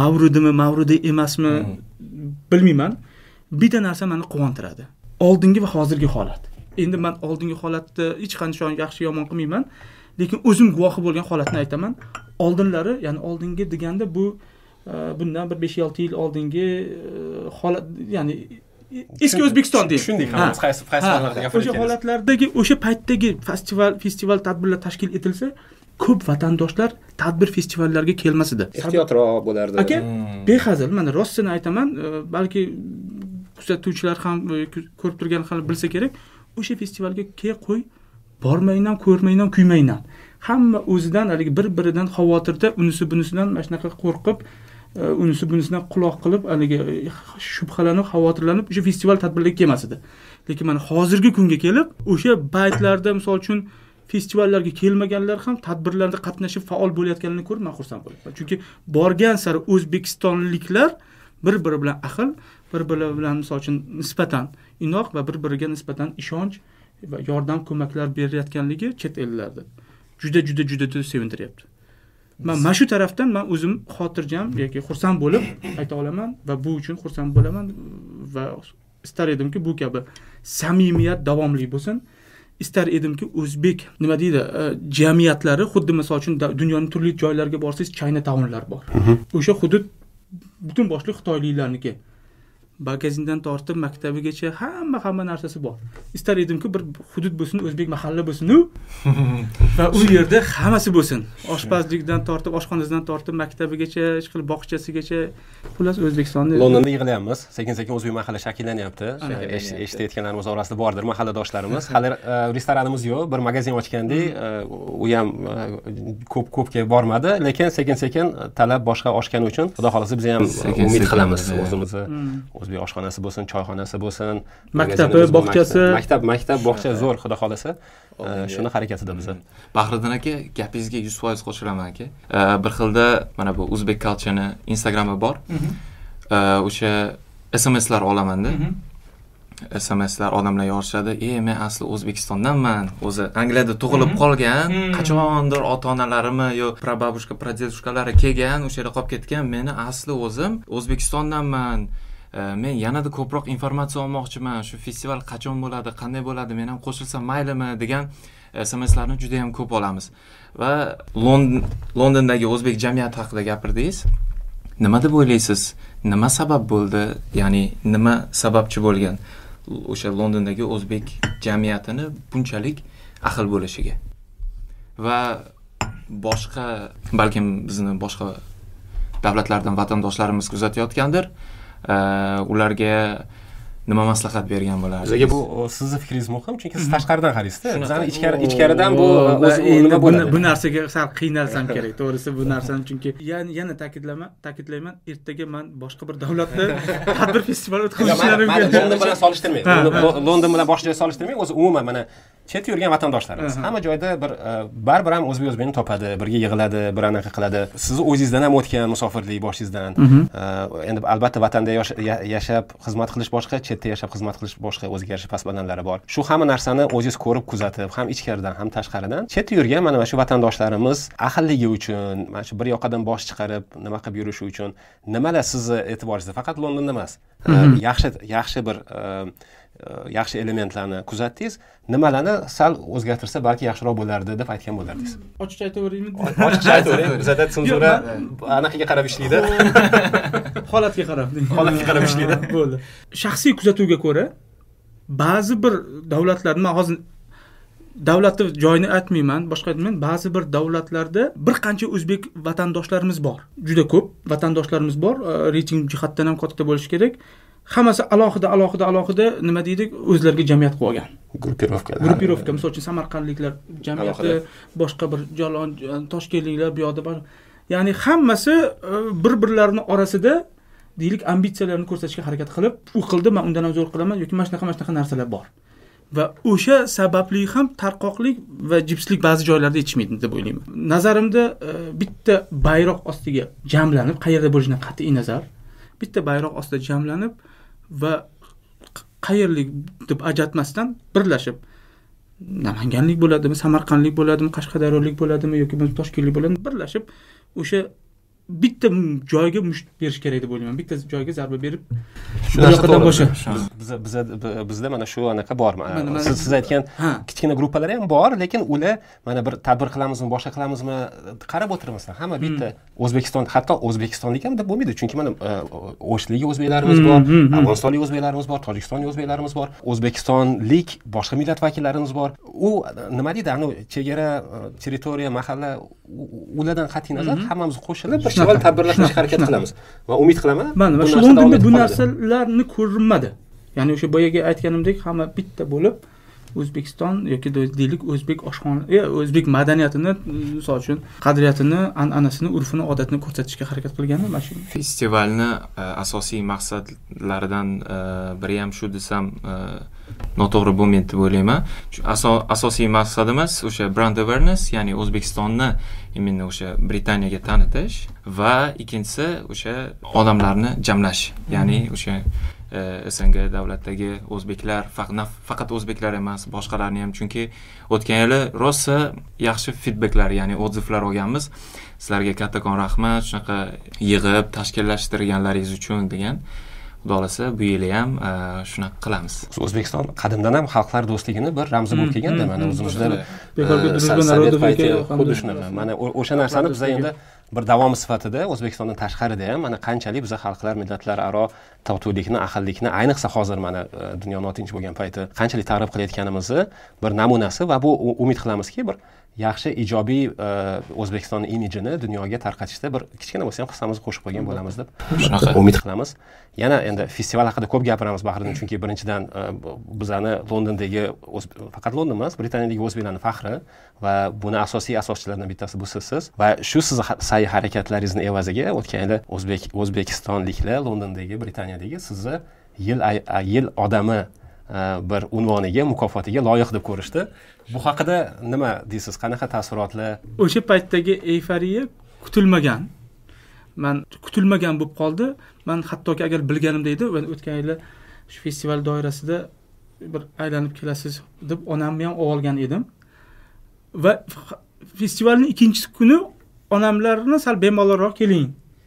mavrudi emasmi bilmayman. Bitta narsa meni quvontiradi. Oldingi va hozirgi holat. Endi men oldingi holatni hech qanday yaxshi yomon qilmayman, lekin o'zim guvohi bo'lgan holatni aytaman. Oldinlari, ya'ni oldingi deganda bu bundan bir 5-6 yil oldingi holat, ya'ni eski O'zbekiston deydi. Shunday ham qaysi holatlarda gapirib o'sha holatlardagi, o'sha paytdagi festival tadbirlar tashkil etilsa, ko'p vatandoshlar tadbir festivallarga kelmas edi. Ehtiyotroq bo'lardi. Aka, behazil, mana rostini aytaman, balki kuzatuvchilar ham ko'rib turgan ham bilsa kerak, o'sha festivalga qo'y, bormayman, ko'rmayman, kuymayman. Hamma o'zidan haligi bir-biridan xavotirda, unisi bunisidan mana shunaqa qo'rqib, unisi bunisidan quloq qilib, haligi shubhalanib, xavotirlanib o'sha festival tadbirlarga kelmas edi. Lekin mana hozirgi kunga kelib, o'sha baytlarda misol uchun festivallarga kelmaganlar ham tadbirlarda qatnashib faol bo'layotganini ko'rib men xursand bo'laman. Chunki borgan sari o'zbekistonliklar bir-biri bilan ahil, bir-biri bilan misol uchun nisbatan inoq va bir-biriga nisbatan ishonch va yordam ko'maklar berayotganligi chet ellarda juda sevintiryapti. Men shu tarafdan men o'zim xotirjam yoki xursand bo'lib ayta olaman va bu uchun xursand bo'laman va istar edimki bu kabi samimiyat davomli bo'lsin. Istar edimki o'zbek nima deydi, jamiyatlari xuddi misol uchun dunyoning turli joylariga borsangiz Chinatownlar bor. O'sha hudud butun boshli xitoyliklarniki. Magazindan tortib maktabigacha hamma narsasi bor. Istar edimki bir hudud bo'lsin, o'zbek mahalla bo'lsin va u yerda hammasi bo'lsin. Oshpazlikdan tortib, oshxonasidan tortib maktabigacha, ishqilib bog'chasigacha, xullas O'zbekistonni Londonda yig'ilyapmiz. Sekin-sekin o'zbek mahalla shakllanyapti. Eshitayotganlarimiz orasida bordir mahalladoshlarimiz. Hali restoranimiz yo'q, bir magazin ochgandik, u ham ko'pga bormadi, lekin sekin-sekin talab boshqa oshgani uchun, xudo xolasa biz ham umid qilamiz o'zimizni o'zbek oshxonasi bo'lsin, choyxonasi bo'lsin, maktabi, bog'chasi, maktab, bog'cha zo'r, xudo xolasa. Shuni harakatida biz. Bahriddin aka, gapingizga 100% qo'shilaman aka. Bir xilda mana bu o'zbek culture-ni Instagram'i bor. O'sha SMS'lar olamanda. SMS'lar odamlar yozishadi. Men asli O'zbekistondanman. O'zi Angliyada tug'ilib qolgan, qachondir ota-onalarimi yo prababushka, pradedushkalari kelgan, o'sha yerda qolib ketgan. Meni asli o'zim O'zbekistondanman. Men yanada ko'proq informatsiya olmoqchiman. Shu festival qachon bo'ladi, qanday bo'ladi, men ham qo'shilsam maylimi degan SMS'larni juda ham ko'p olamiz. Va Londondagi o'zbek jamiyati haqida gapirdingiz. Nima deb o'ylaysiz? Nima sabab bo'ldi? Ya'ni nima sababchi bo'lgan o'sha Londondagi o'zbek jamiyatini bunchalik ahil bo'lishiga? Va boshqa, balkim bizni boshqa davlatlardan vatandoshlarimiz kuzatayotgandir. Ularga nima maslahat bergan bo'lardi? Bizga bu sizning fikringiz muhim, chunki siz tashqaridan qaraysiz-da. Bizning ichkaridan bu nima bo'ladi? Bu narsaga sal qiynalsam kerak, to'g'risi bu narsani, chunki yana ta'kidlayman, ertaga men boshqa bir davlatda tadbir festival o'tkazishlarim kerak. London bilan solishtirmang. London bilan boshqa joy solishtirmang. O'zi umuman mana chet yurgan vatandoshlarimiz hamma joyda baribir ham o'zbekni topadi, birga yig'iladi, bir anaqa qiladi. Sizni o'zingizdan ham o'tgan musofirlik boshingizdan. Endi albatta vatanda yashab xizmat qilish boshqa, chetda yashab xizmat qilish boshqa, o'ziga yarasha past balandlari bor. Shu hamma narsani o'zingiz ko'rib, kuzatib, ham ichkaridan, ham tashqaridan chetda yurgan mana shu vatandoshlarimiz ahilligi uchun, mana shu bir yoqadan bosh chiqarib, nima qilib yurishi uchun nimalar sizni e'tiboringizda, faqat Londonda emas. Yaxshi elementlarni kuzatdingiz, nimalarni sal o'zgartirsa balki yaxshiroq bo'lardi deb aytgan bo'lardingiz. Ochiqcha aytaveraymi? Ochiqcha aytavering. Bizda senzura anaqaga qarab ishlaydi. Holatga qarab ishlaydi. Bo'ldi. Shaxsiy kuzatuvga ko'ra, ba'zi bir davlatlarda, men hozir davlatni joyini aytmayman, boshqa aytmayman, ba'zi bir davlatlarda bir qancha o'zbek vatandoshlarimiz bor. Juda ko'p vatandoshlarimiz bor, reyting jihatdan ham katta bo'lishi kerak. Hammasi alohida nima deydi, o'zlariga jamiyat qilib olgan. Gruppirovka, misol uchun Samarqandliklar jamiyati, boshqa bir Jolon, Toshkentliklar bu yoqda bor. Ya'ni hammasi bir-birlarining orasida deylik ambitsiyalarini ko'rsatishga harakat qilib, u qildi, men undan ham zo'r qilaman yoki mana shunaqa narsalar bor. Va o'sha sababli ham tarqoqlik va jipslik ba'zi joylarda yetishmaydi deb o'ylayman. Nazarimda bitta bayroq ostiga jamlanib, qayerda bo'lishidan qat'iy nazar, bitta bayroq ostida jamlanib va qayerlik deb ajratmasdan birlashib, Namanganlik bo'ladimi, Samarqandlik bo'ladimi, Qashqadaryolik bo'ladimi yoki Toshkentlik bo'ladimi, birlashib o'sha bitta joyga musht berish kerak deb o'ylayman. Bitta joyga zarba berib, shu yoqdan boshqa. Bizda mana shu anaqa bormi? Siz aytgan kichkina gruppalar ham bor, lekin ular mana bir tadbir qilamizmi, boshqa qilamizmi qarab o'tirmasdan, hamma bitta O'zbekiston, hatto O'zbekistonlik ham deb bo'lmaydi, chunki mana O'shlik o'zbeklarimiz bor, Afg'onistonlik o'zbeklarimiz bor, Tojikistonlik o'zbeklarimiz bor, O'zbekistonlik boshqa millat vakillarimiz bor. U nima deydi, anu chegara, territoriya, mahalla, ulardan qat'iy nazar hammamiz qo'shilib bir chiqib tadbirlashga harakat qilamiz va umid qilaman mana shu Londonda bu narsalarni ko'rinmadi. Ya'ni o'sha boyaga aytganimdek, hamma bitta bo'lib O'zbekiston yoki deylik o'zbek oshxona, o'zbek madaniyatini, misol uchun qadriyatini, an'anasini, urfini, odatini ko'rsatishga harakat qilgani mana shu. Festivalni asosiy maqsadlaridan biri ham shu desam noto'g'ri bo'lmaydi deb o'ylayman. Asosiy maqsadimiz o'sha brand awareness, ya'ni O'zbekistonni imенно o'sha Britaniyaga tanitish va ikkinchisi o'sha odamlarni jamlash, ya'ni o'sha SNG davlatdagi o'zbeklar, faqat o'zbeklar emas, boshqalarni ham, chunki o'tgan yili rosa yaxshi feedbacklar, ya'ni odzivlar olganmiz. Sizlarga kattakon rahmat, shunaqa yig'ib tashkillashtirganlaringiz uchun degan. Xudo xolasa bu yili ham shunaqa qilamiz. O'zbekiston qadimdan ham xalqlar do'stligini bir ramzi bo'lib kelganda, mana o'zimizda xuddi shunaqa. Mana o'sha narsani biz endi bir davomi sifatida O'zbekistondan tashqarida ham mana qanchalik biz xalqlar millatlararo totuvlikni, ahillikni, ayniqsa hozir mana dunyo notinch bo'lgan payti qanchalik targ'ib qilayotganimizni bir namunasi va bu umid qilamizki bir yaxshi ijobiy O'zbekiston imijini dunyoga tarqatishda bir kichkina bo'lsa ham hissamizni qo'shib qo'ygan bo'lamiz deb umid qilamiz. Yana endi festival haqida ko'p gapiramiz Bahriddin, chunki birinchidan bizani Londondagi faqat London emas, Britaniyadagi o'zbeklarning faxri va buni asosiy asoschilaridan bittasi bu sizsiz va shu sizni sa'y harakatlaringizni evaziga o'tgan yili O'zbekistonliklar Londondagi, Britaniyadagi sizni yil odami bir unvoniga, mukofotiga loyiq deb ko'rishdi. Bu haqida nima deysiz? Qanaqa taassurotlar? O'sha paytdagi euforiya kutilmagan. Men kutilmagan bo'lib qoldi. Men hattoki agar bilganimda edi, o'tgan yili shu festival doirasida bir aylanib kelasiz deb onamni ham olgan edim. Va festivalning ikkinchi kuni onamlarni sal bemalolroq keling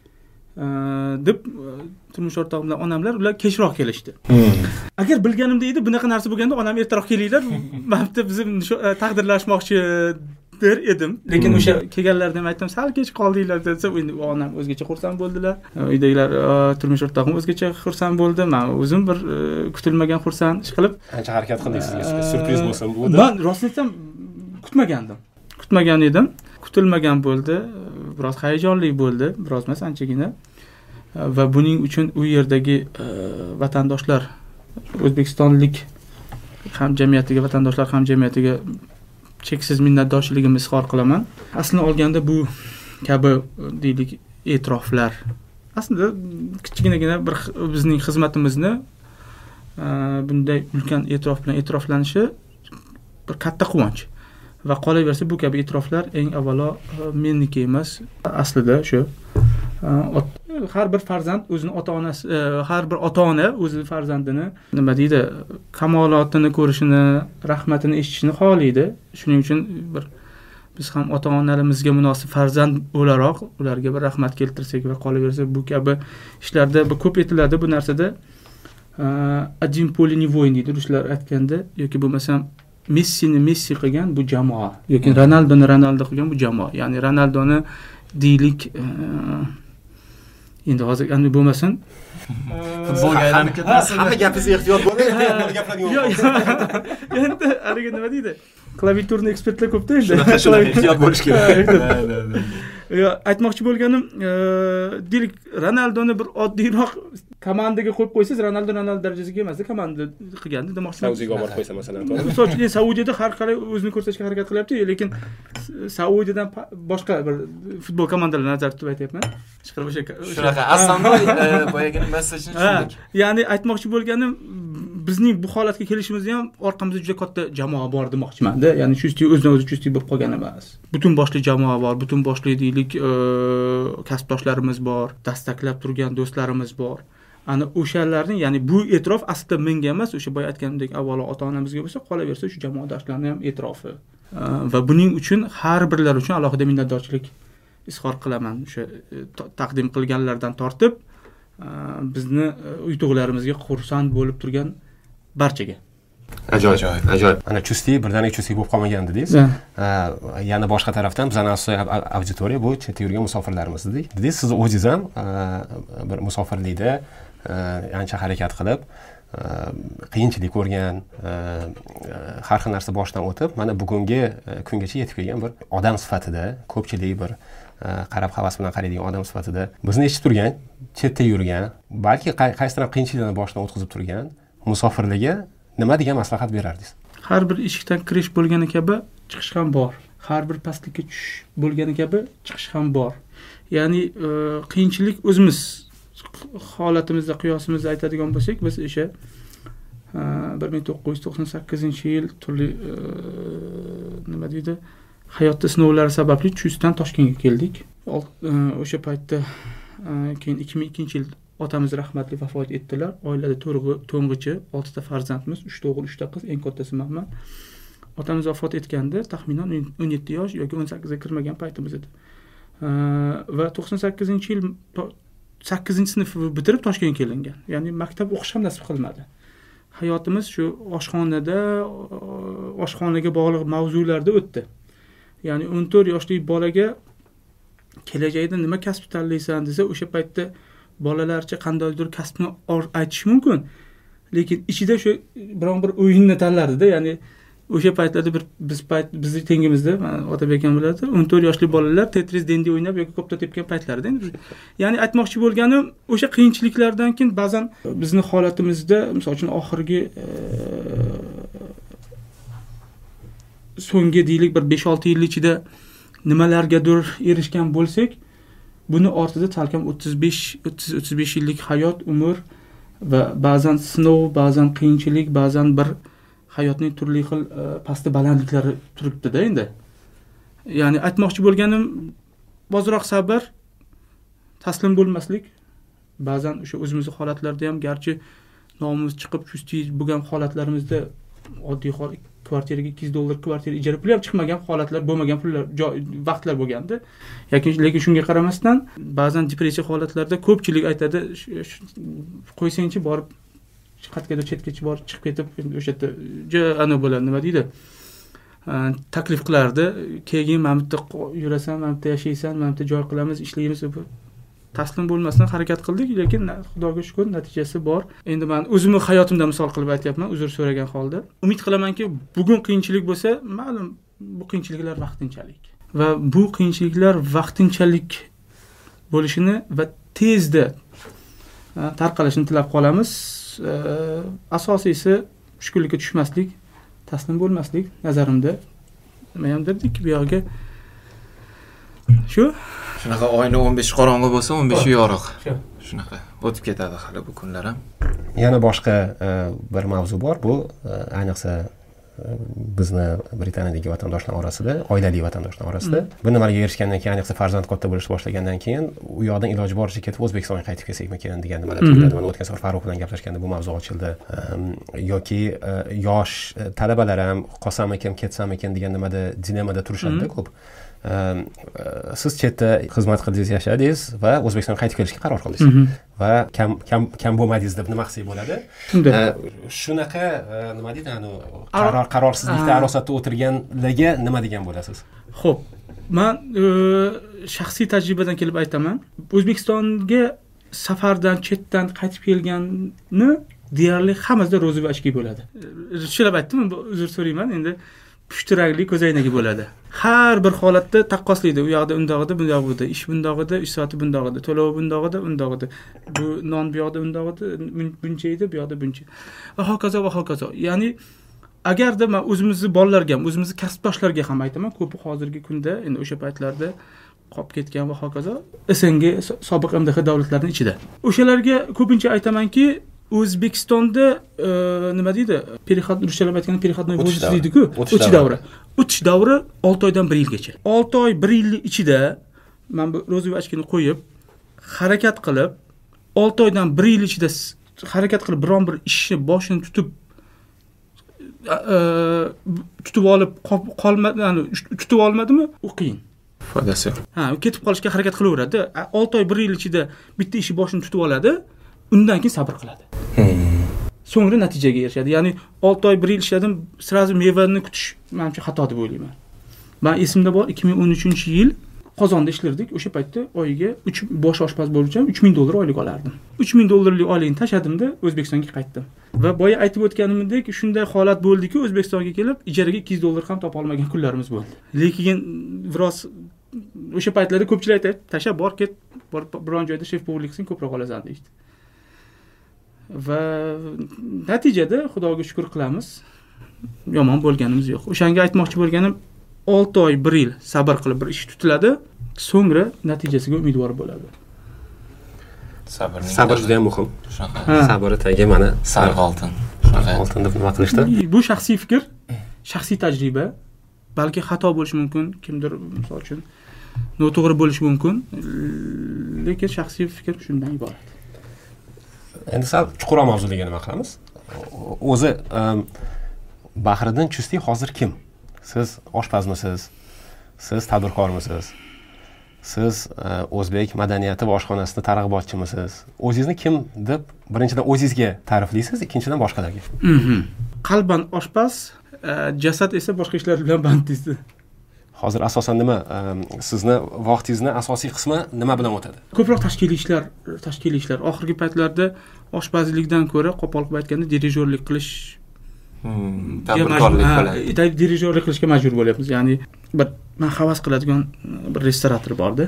deb turmush o'rtog'im bilan onamlar ular kechroq kelishdi. Agar bilganimda edi, bunaqa narsa bo'lganda onam ertaroq kelinglar, mana bizni taqdirlashmoqchi der edim. Lekin o'sha kelganlarga ham aytdim, sal kech qoldinglar desa, endi onam o'zgacha xursand bo'ldilar. Uydagilar turmush o'rtog'im o'zgacha xursand bo'ldi. Men o'zim bir kutilmagan xursand ish qilib ancha harakat qildik sizga surpriz bo'lsin bu. Men rostini aytsam kutmagandim. Kutmagan edim. Kutilmagan bo'ldi. Biroz hayajonli bo'ldi, biroz emas, anchagina. Va buning uchun u yerdagi vatandoshlar, O'zbekistonlik hamjamiyatiga, vatandoshlar hamjamiyatiga cheksiz minnatdorchiligimni izhor qilaman. Aslini olganda bu kabi deylik e'tiroflar aslida kichkinagina bir bizning xizmatimizni bunday ulkan e'tirof bilan e'tiroflanishi bir katta quvonch. Va qolaversa bu kabi e'tiroflar eng avvalo meniki emas, aslida shu har bir farzand o'zini ota-onasi, har bir ota-ona o'z farzandini nima deydi, kamolotini ko'rishini, rahmatini eshitishini xohlaydi. Shuning uchun bir biz ham ota-onalarimizga munosib farzand o'laroq ularga bir rahmat keltirsak va qolaversa bu kabi ishlarda ko'p aytiladi bu narsada. Один поле не воин deydi ruslar aytganda, yoki bo'lmasam Messini Messi qilgan bu jamoa yoki Ronaldoni Ronaldo qilgan bu jamoa. Ya'ni Ronaldoni deylik endi hozir endi bo'lmasin. Futbolga aylanib ketmasin. Hamma gapingiz ehtiyot bo'ling. Endi haliga nima deydi? Klaviaturni ekspertlar ko'pda endi. Ehtiyot bo'lish kerak. Yo, aytmoqchi bo'lganim, deylik Ronaldoni bir oddiyroq komandaga qo'yib qo'ysangiz, Ronaldo darajasiga emasda komanda qilganda demoqchiman. Saudiyaga olib qo'ysa masalan. Misol uchun Saudiyada har qalay o'zini ko'rsatishga harakat qilyapti, lekin Saudiyadan boshqa bir futbol komandalari nazarda tutib aytyapman. Shunaqa aslida boyagini messajni tushundik. Ya'ni aytmoqchi bo'lganim, bizning bu holatga kelishimizni ham orqamizda juda katta jamoa bor demoqchiman-da. Ya'ni chustlik o'zidan o'zi chustlik bo'lib qolgan emas. Butun boshli jamoa bor, butun boshli deylik kasbdoshlarimiz bor, dastaklab turgan do'stlarimiz bor. Ana o'shalarning, ya'ni bu e'tirof aslida menga emas, o'sha boya aytganimdek avvalo ota-onamizga bo'lsa, qolaversa shu jamoadoshlarning ham e'tirofi. Va buning uchun har birlari uchun alohida minnatdorchilik izhor qilaman. O'sha taqdim qilganlardan tortib bizni uy tug'larimizga xursand bo'lib turgan barchaga. Ajoyib. Ana chustlik, birdaniga chustlik bo'lib qolmagan dedingiz. Yana boshqa tarafdan bizning asosiy auditoriya bu chetda yurgan musofirlarimiz dedik. Dedingiz, siz o'zingiz ham bir musofirlikda ancha harakat qilib, qiyinchilik ko'rgan, har xil narsa boshdan o'tib, mana bugungi kungacha yetib kelgan bir odam sifatida, ko'pchilik bir qarab havas bilan qaraydigan odam sifatida bizni eshitib turgan, chetda yurgan, balki qaysidir qiyinchiliklarni boshdan o'tkazib turgan musofirlarga nima degan maslahat berardingiz? Har bir eshikdan kirish bo'lgani kabi chiqish ham bor. Har bir pastlikka tushish bo'lgani kabi chiqish ham bor. Ya'ni qiyinchilik o'zimiz holatimizda, qiyosimizda aytadigan bo'lsak, biz o'sha 1998-yil turli nima deydi, hayotda sinovlar sababli Chustdan Toshkentga keldik. O'sha paytda keyin 2002-yil otamiz rahmatli vafot etdilar. Oilada to'ng'ichi 6 ta farzandmiz, 3 ta o'g'il, 3 ta qiz, eng kattasi menman. Otamiz vafot etganda taxminan 17 yosh yoki 18 ga kirmagan paytimiz edi. Va 98-yil 8-sinf bitirib Toshkentga kelingan. Ya'ni maktab o'qish ham nasib qilmadi. Hayotimiz shu oshxonaga bog'liq mavzularda o'tdi. Ya'ni 14 yoshli bolaga kelajakda nima kasb tanlaysan desa, o'sha paytda bolalarcha qandaydir kasbni aytish mumkin. Lekin ichida shu biron bir o'yinni tanlardi-da, ya'ni o'sha paytlarda bizni tengimizda Otabek ham biladi, 14 yoshli bolalar Tetris dendi o'ynab yoki ko'pda tepgan paytlarida. Ya'ni aytmoqchi bo'lganim, o'sha qiyinchiliklardan keyin ba'zan bizni holatimizda, misol uchun oxirgi so'nggi deylik bir 5-6 yil ichida nimalargadir erishgan bo'lsak, buni ortida salkam 35 yillik hayot, umr va ba'zan sinov, ba'zan qiyinchilik, ba'zan bir hayotning turli xil pasti balandliklari turibdi-da endi. Ya'ni aytmoqchi bo'lganim, ozroq sabr, taslim bo'lmaslik. Ba'zan o'sha o'zimizning holatlarda ham garchi nomimiz chiqib, chusti bo'lgan holatlarimizda oddiy kvartiraga $200 kvartira ijara puli ham chiqmagan holatlar bo'lmagan vaqtlar bo'lgandi. Lekin shunga qaramasdan ba'zan depressiya holatlarida ko'pchilik aytadi, qo'ysangchi borib qatgacha chetgacha borib chiqib ketib o'sha yerda ana bo'ladi, nima deydi? Taklif qilardi. Keyin mana bu yerda yurasan, mana bu yerda yashaysan, mana bu yerda joy qilamiz, ishlaymiz deb taslim bo'lmasdan harakat qildik, lekin Xudoga shukr natijasi bor. Endi men o'zimning hayotimdan misol qilib aytyapman, uzr so'ragan holda. Umid qilamanki, bugun qiyinchilik bo'lsa, ma'lum bu qiyinchiliklar vaqtinchalik. Va bu qiyinchiliklar vaqtinchalik bo'lishini va tezda tarqalishini tilab qolamiz. Asosiysi tushkunlikka tushmaslik, taslim bo'lmaslik nazarimda. Nima ham dedik bu yoqqa? Shunaqa oyni 15 qorong'i bo'lsa, 15 yorug'. Shunaqa o'tib ketadi hali bu kunlar ham. Yana boshqa bir mavzu bor. Bu ayniqsa bizni Britaniyadagi vatandoshlar orasida, oilali vatandoshlar orasida bu nimaga erishgandan keyin, ayniqsa farzand katta bo'lishni boshlagandan keyin u yoqdan iloji boricha ketib O'zbekistonga qaytib kelsak-mikan degan nimalar tuyuladi. Mana o'tgan safar Farruh bilan gaplashganda bu mavzu ochildi. Yoki yosh talabalar ham qolsam-ekan, ketsam-ekan degan nimada dilemada turishadi ko'p. Siz chetda xizmat qildingiz, yashadingiz va O'zbekistonga qaytib kelishga qaror qildingiz. Va kam bo'lmadingiz deb nima qilsak bo'ladi? Shunaqa nima deydi, qarorsizlikda arosatda o'tirganlarga nima degan bo'lasiz? Xo'p, men shaxsiy tajribadan kelib aytaman. O'zbekistonga safardan chetdan qaytib kelganni deyarli hammasida ro'zi va ochki bo'ladi. Tushunib aytdim, uzr so'rayman. Endi pushtiragli ko'zoynagi bo'ladi. Har bir holatda taqqoslaydi. U yoqda undog'ida, bu yoqda, ish bundog'ida, ish soati bundog'ida, to'lov bundog'ida, undog'ida. Bu non bu yoqda undog'ida, buncha edi, bu yoqda buncha. Va hokazo va hokazo. Ya'ni agarda men o'zimizni bolalarga ham, o'zimizni kasbdoshlarga ham aytaman, ko'p hozirgi kunda, endi o'sha paytlarda qolib ketgan va hokazo SNG sobiq MDH davlatlarining ichida. O'shalarga ko'pincha aytamanki, O'zbekistonda nima deydi? Perixod ruschalab aytganda perixodnoy возраст deydi-ku, o'tish davri. O'tish davri 6 oydan 1 yilgacha. 6 oy 1 yil ichida men bu ro'zi va ochkini qo'yib, harakat qilib, 6 oydan 1 yil ichida harakat qilib biron bir ishni boshini tutib olib qolmadi, ya'ni tutib olmadimi? U qiyin. Foydasi yo'q. Ketib qolishga harakat qilaveradi. 6 oy 1 yil ichida bitta ishi boshini tutib oladi. Undan keyin sabr qiladi. So'ngra natijaga erishadi. Ya'ni 6 oy 1 yil ishladim, sirazi mevani kutish menimcha xato deb o'ylayman. Men esimda bor, 2013-yil Qozonda ishlardik. O'sha paytda oyiga bosh oshpaz bo'lib $3000 oylik olardim. $3000 oylikni tashadim-da O'zbekistonga qaytdim. Va boya aytib o'tganimdek, shunday holat bo'ldiki, O'zbekistonga kelib ijaraga $200 ham topa olmagan kunlarimiz bo'ldi. Lekin biroz o'sha paytlarda ko'pchilik aytadi, "Tashlab bor, ket, biron joyda shef povurliksin, ko'proq olasan" deydi. Va natijada Xudoga shukr qilamiz, yomon bo'lganimiz yo'q. O'shanga aytmoqchi bo'lganim, 6 oy 1 yil sabr qilib bir ish tutiladi, so'ngra natijasiga umidvor bo'ladi. Sabr juda ham muhim. Sabr tagi mana sarg'i oltin. Oltin deb nima qilishdi? Bu shaxsiy fikr, shaxsiy tajriba. Balki xato bo'lishi mumkin, kimdir misol uchun noto'g'ri bo'lishi mumkin, lekin shaxsiy fikr shundan iborat. Endi sal chuqurroq mavzuga nima qilamiz? O'zi Bahriddin Chustiy hozir kim? Siz oshpazmisiz? Siz tadbirkormisiz? siz o'zbek madaniyati va oshxonasida targ'ibotchimisiz? O'zingizni kim deb birinchidan o'zingizga ta'riflaysiz, ikkinchidan boshqalarga? Qalban oshpaz, jasad esa boshqa ishlar bilan band deysiz. Hozir asosan nima sizni vaqtingizni asosiy qismi nima bilan o'tadi? Ko'proq tashkiliy ishlar. Oxirgi paytlarda oshpazlikdan ko'ra, qo'pol qilib aytganda dirijorlik qilish, tadbirkorlik qiladi. Dirijorlik qilishga majbur bo'lyapmiz. Ya'ni men havas qiladigan bir restorator bordi.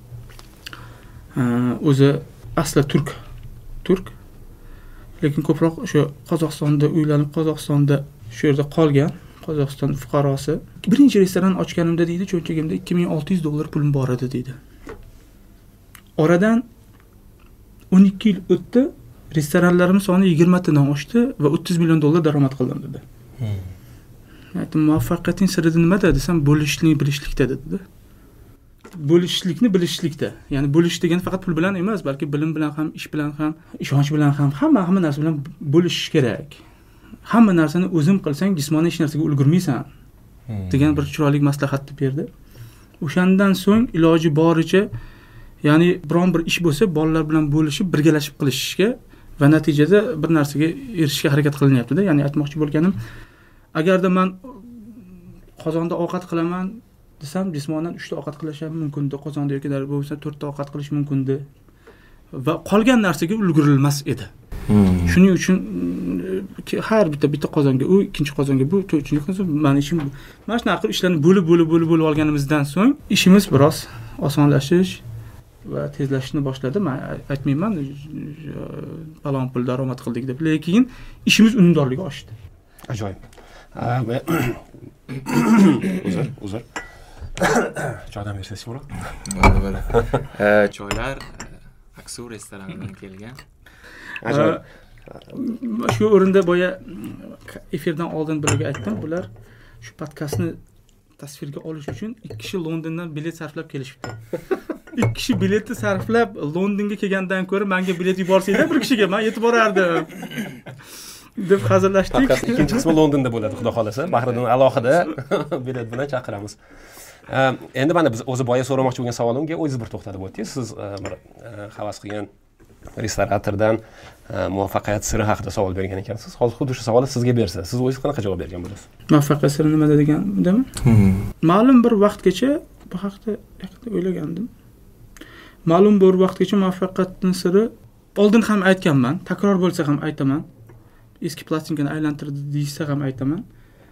O'zi asli turk. Lekin ko'proq o'sha Qozog'istonda uylanib, Qozog'istonda shu yerda qolgan. Qozog'iston fuqarosi. Birinchi restoran ochganimda deydi, cho'ntagimda $2600 pulim bor edi deydi. Oradan 12 yil o'tdi, restoranlarimiz soni 20 tadan oshdi va $30 million daromad qildim dedi. Aytdim, muvaffaqiyating siri nimada desam, bilishlikda dedi. Bo'lishlikni bilishlikda. Ya'ni bo'lish degani faqat pul bilan emas, balki bilim bilan ham, ish bilan ham, ishonch bilan ham, hamma narsa bilan bo'lishish kerak. Hamma narsani o'zim qilsang, jismoniy hech narsaga ulgurmaysan degan bir chiroyli maslahatni berdi. O'shandan so'ng iloji boricha, ya'ni biron bir ish bo'lsa, bolalar bilan bo'lishib, birgalashib qilishga va natijada bir narsaga erishishga harakat qilinyapti-da. Ya'ni aytmoqchi bo'lganim, agarda men qozonda ovqat qilaman desam, jismonan 3 ta ovqat qilishim mumkin-di. Qozonda yoki daryo bo'lsa 4 ta ovqat qilish mumkin-di. Va qolgan narsaga ulgurilmas edi. Shuning uchun har bitta qozonga u, ikkinchi qozonga bu, to'rtinchi qozon, meni ishim bu. Mana shunaqa qilib ishlarni bo'lib olganimizdan so'ng ishimiz biroz osonlashish va tezlashishni boshladi. Men aytmayman, palon pul daromad qildik deb, lekin ishimiz unumdorligi oshdi. Ajoyib. Uzr. Choydan bersangiz bo'lar? Bo'ladi. Choylar Aksu restoranidan kelgan. Ajoyib. Shu o'rinda boya efirdan oldin birga aytdim, bular shu podkastni tasvirga olish uchun 2 kishi Londondan bilet sarflab kelishibdi. 2 kishi biletni sarflab Londonga kelgandan ko'ra menga bilet yuborsanglar bir kishiga men yetib borardim deb hazillashdik. Podkast ikkinchi qismi Londonda bo'ladi, xudo xolasa. Bahriddin alohida bilet bilan chaqiramiz. Endi mana biz o'zi boya so'ramoqchi bo'lgan savolimga o'zingiz bir to'xtalib o'tdingiz. Siz bir havas qilgan restoratordan muvaffaqiyat siri haqida savol bergan ekansiz. Hozir xuddi shu savolni sizga bersa, siz o'zingiz qanaqa javob bergan bo'lasiz? Muvaffaqiyat siri nimada degandimi? Ma'lum bir vaqtgacha bu haqida o'ylagandim. Ma'lum bir vaqtgacha muvaffaqiyatning siri oldin ham aytganman, takror bo'lsa ham aytaman. Eski plastinkani aylantirdi deysa ham aytaman.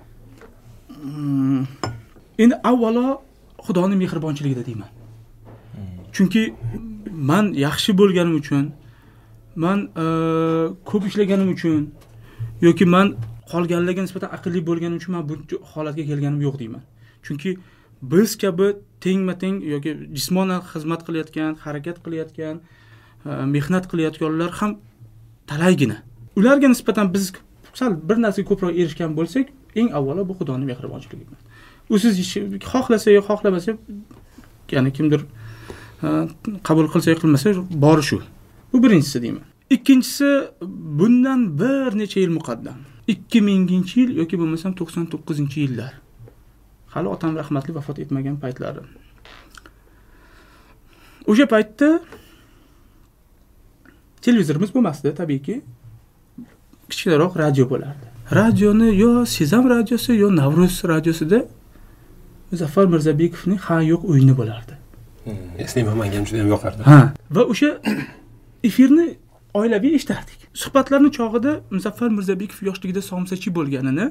Endi avvalo Xudoning mehribonchiligida deyman. Chunki men yaxshi bo'lganim uchun, men ko'p ishlaganim uchun yoki men qolganlarga nisbatan aqlli bo'lganim uchun men bu holatga kelganim yo'q deyman. Chunki biz kabi tengma-teng yoki jismonan xizmat qilayotgan, harakat qilayotgan, mehnat qilayotganlar ham talaygina. Ularga nisbatan biz sal bir narsaga ko'proq erishgan bo'lsak, eng avvalo bu Xudoning mehribonchiligi. U siz xohlasa yo xohlamasa, ya'ni kimdir qabul qilsa qilmasa bori shu. Bu birinchisi deyman. Ikkinchisi bundan bir necha yil muqaddam. 2000-yil yoki bo'lmasam 99-yillar. Hali otam rahmatli vafot etmagan paytlari. O'sha paytda televizorimiz bo'lmasdi, tabiiyki. Kichikroq radio bo'lardi. Radioni yo Sezam radiosi yo Navruz radiosida Muzaffar Mirzabekovning ha yo'q o'yini bo'lardi. Eslayman, menga ham juda ham yoqardi. Va o'sha efirni oilaviy eshitardik. Suhbatlarning chog'ida Muzaffar Mirzabekov yoshligida somsachi bo'lganini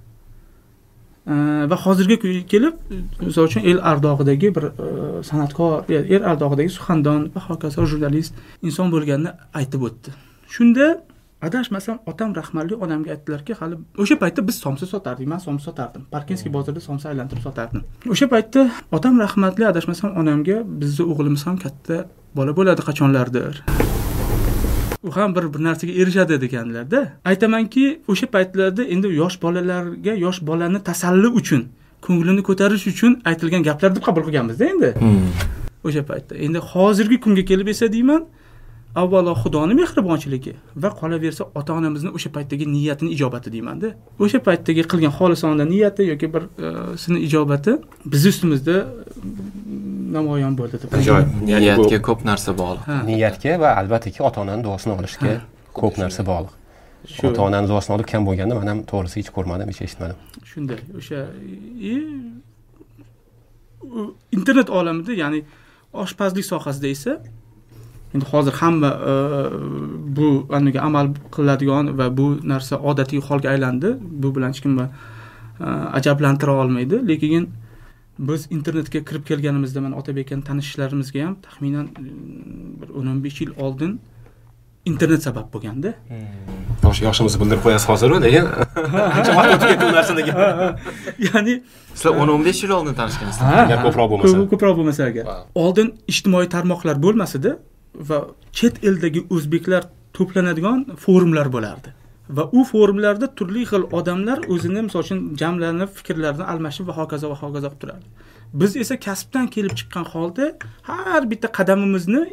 va hozirga kelib, misol uchun el ardog'idagi bir san'atkor, er ardog'idagi suxandon va hokazo jurnalist inson bo'lganini aytib o'tdi. Shunda adashmasam otam rahmatli onamga aytdilarki, hali o'sha paytda biz somsa sotardik. Men somsa sotardim. Parkinskiy bozorida somsa aylantirib sotardim. O'sha paytda otam rahmatli adashmasam onamga bizning o'g'limiz ham katta bola bo'ladi qachonlardir. U ham bir narsaga erishadi deganlarda. Aytamanki, o'sha paytlarda endi yosh bolalarga, yosh bolani tasalli uchun, ko'nglini ko'tarish uchun aytilgan gaplar deb qabul qilganmiz-da endi. O'sha paytda. Endi hozirgi kunga kelib esa deyman, avvalo Xudoning mehribonchiligi va qolaversa ota-onamizning o'sha paytdagi niyatini ijobati deyman-da. O'sha paytdagi qilgan xolisona niyati yoki bir sini ijobati biz ustimizda namoyon bo'ldi deb. Ajoyib. Niyatga ko'p narsa bog'liq. Niyatga va albatta ota-onaning duosini olishga ko'p narsa bog'liq. Ota-onaning duosini olib kam bo'lganda men ham to'g'risi hech ko'rmadim, hech eshitmadim. Shunday. O'sha internet olamida, ya'ni oshpazlik sohasida esa endi hozir hamma bu aniga amal qiladigan va bu narsa odatiy holga aylandi. Bu bilan hech kim ajablantira olmaydi, lekin biz internetga kirib kelganimizda men Otabekning tanishishlarimizga ham taxminan bir 15 yil oldin internet sabab bo'lganda. Yoshimizni bildirib qo'yasiz hozir-ku, lekin ancha vaqt o'tib ketdi bu narsalarga. Ya'ni sizlar 10-15 yil oldin tanishgansizlar. Agar ko'proq bo'lmasa. Ko'proq bo'lmasa agar. Oldin ijtimoiy tarmoqlar bo'lmasida va chet eldagi o'zbeklar to'planadigan forumlar bo'lardi. Va u forumlarda turli xil odamlar o'zini misol uchun jamlanib, fikrlarini almashib va hokazo qilib turardi. Biz esa kasbdan kelib chiqqan holda har bitta qadamimiz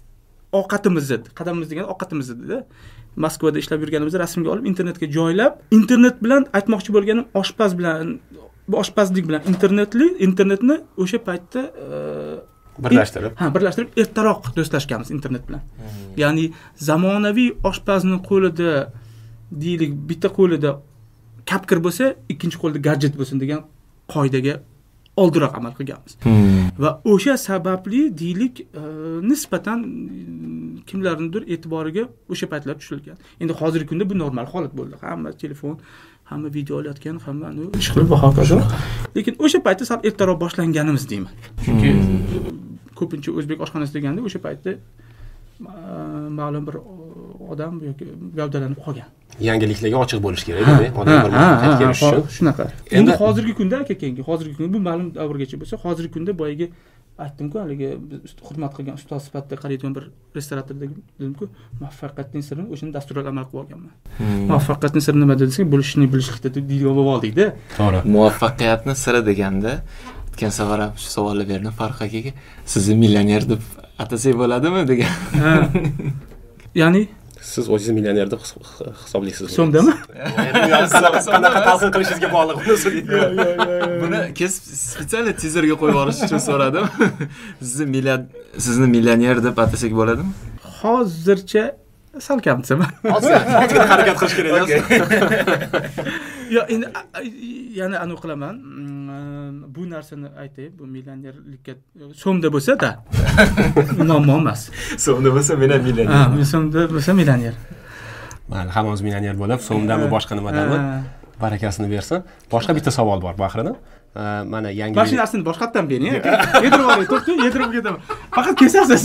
degan ovqatimiz edi. Moskvada ishlab yurganimizda rasmga olib internetga joylab, internet bilan aytmoqchi bo'lganim oshpazlik bilan internetni o'sha paytda birlashtirib ertaroq do'stlashganmiz internet bilan. Ya'ni zamonaviy oshpazning qo'lida deylik, bitta qo'lida kapkir bo'lsa, ikkinchi qo'lida gadjet bo'lsin degan qoidaga oldinroq amal qilganmiz. Va o'sha sababli deylik nisbatan kimlarnidir e'tiboriga o'sha paytlar tushilgan. Endi hozirgi kunda bu normal holat bo'ldi. Hamma telefon, hamma video olayotgan, hamma ish qilib va hokazo. Lekin o'sha paytda sal ertaroq boshlanganimiz deyman. Chunki ko'pincha o'zbek oshxonasi deganda o'sha paytda ma'lum bir odam yoki gavdalanib qolgan. Yangiliklarga ochiq bo'lish kerak-da, odam bir muvaffaqiyatga erishish uchun. Shunaqa. Endi hozirgi kunda hozirgi kunda bu ma'lum davrgacha bo'lsa, hozirgi kunda boyagi aytdim-ku, haligi xizmat qilgan ustoz sifatida qaraydigan bir restoratorda dedim-ku, muvaffaqiyatning sirini o'shani dasturlar amal qilib olganman. Muvaffaqiyatning siri nima desak, bo'lishni bilishlikda deydigan bo'lib oldik-da. To'g'ri. Muvaffaqiyatni siri deganda o'tgan safar ham shu savolni berdim Farruh akaga. Sizni millioner deb atasak bo'ladimi degan. Ya'ni siz o'zingizni millioner deb hisoblaysiz. So'mdami? Qanaqa talqin qilishingizga bog'liq buni so'raydi. Buni spesial tizerga qo'yib yuborish uchun so'radim. Sizni millioner deb atasak bo'ladimi? Hozircha sal kamsizmi? Hozir harakat qilish kerak. Yo, endi yana aniq qilaman. Bu narsani aytay, bu millionerlikka so'mda bo'lsa-da, muammo emas. So'mda bo'lsa men ham millioner. So'mda bo'lsa millioner. Mayli, hammamiz millioner bo'lib, so'mdami boshqa nimadami barakasini bersin. Boshqa bitta savol bor Bahridan. Mana yangi mashinasini boshqatdan bering. Yedirib oling, to'xta, yedirib ketaman. Faqat kesasiz.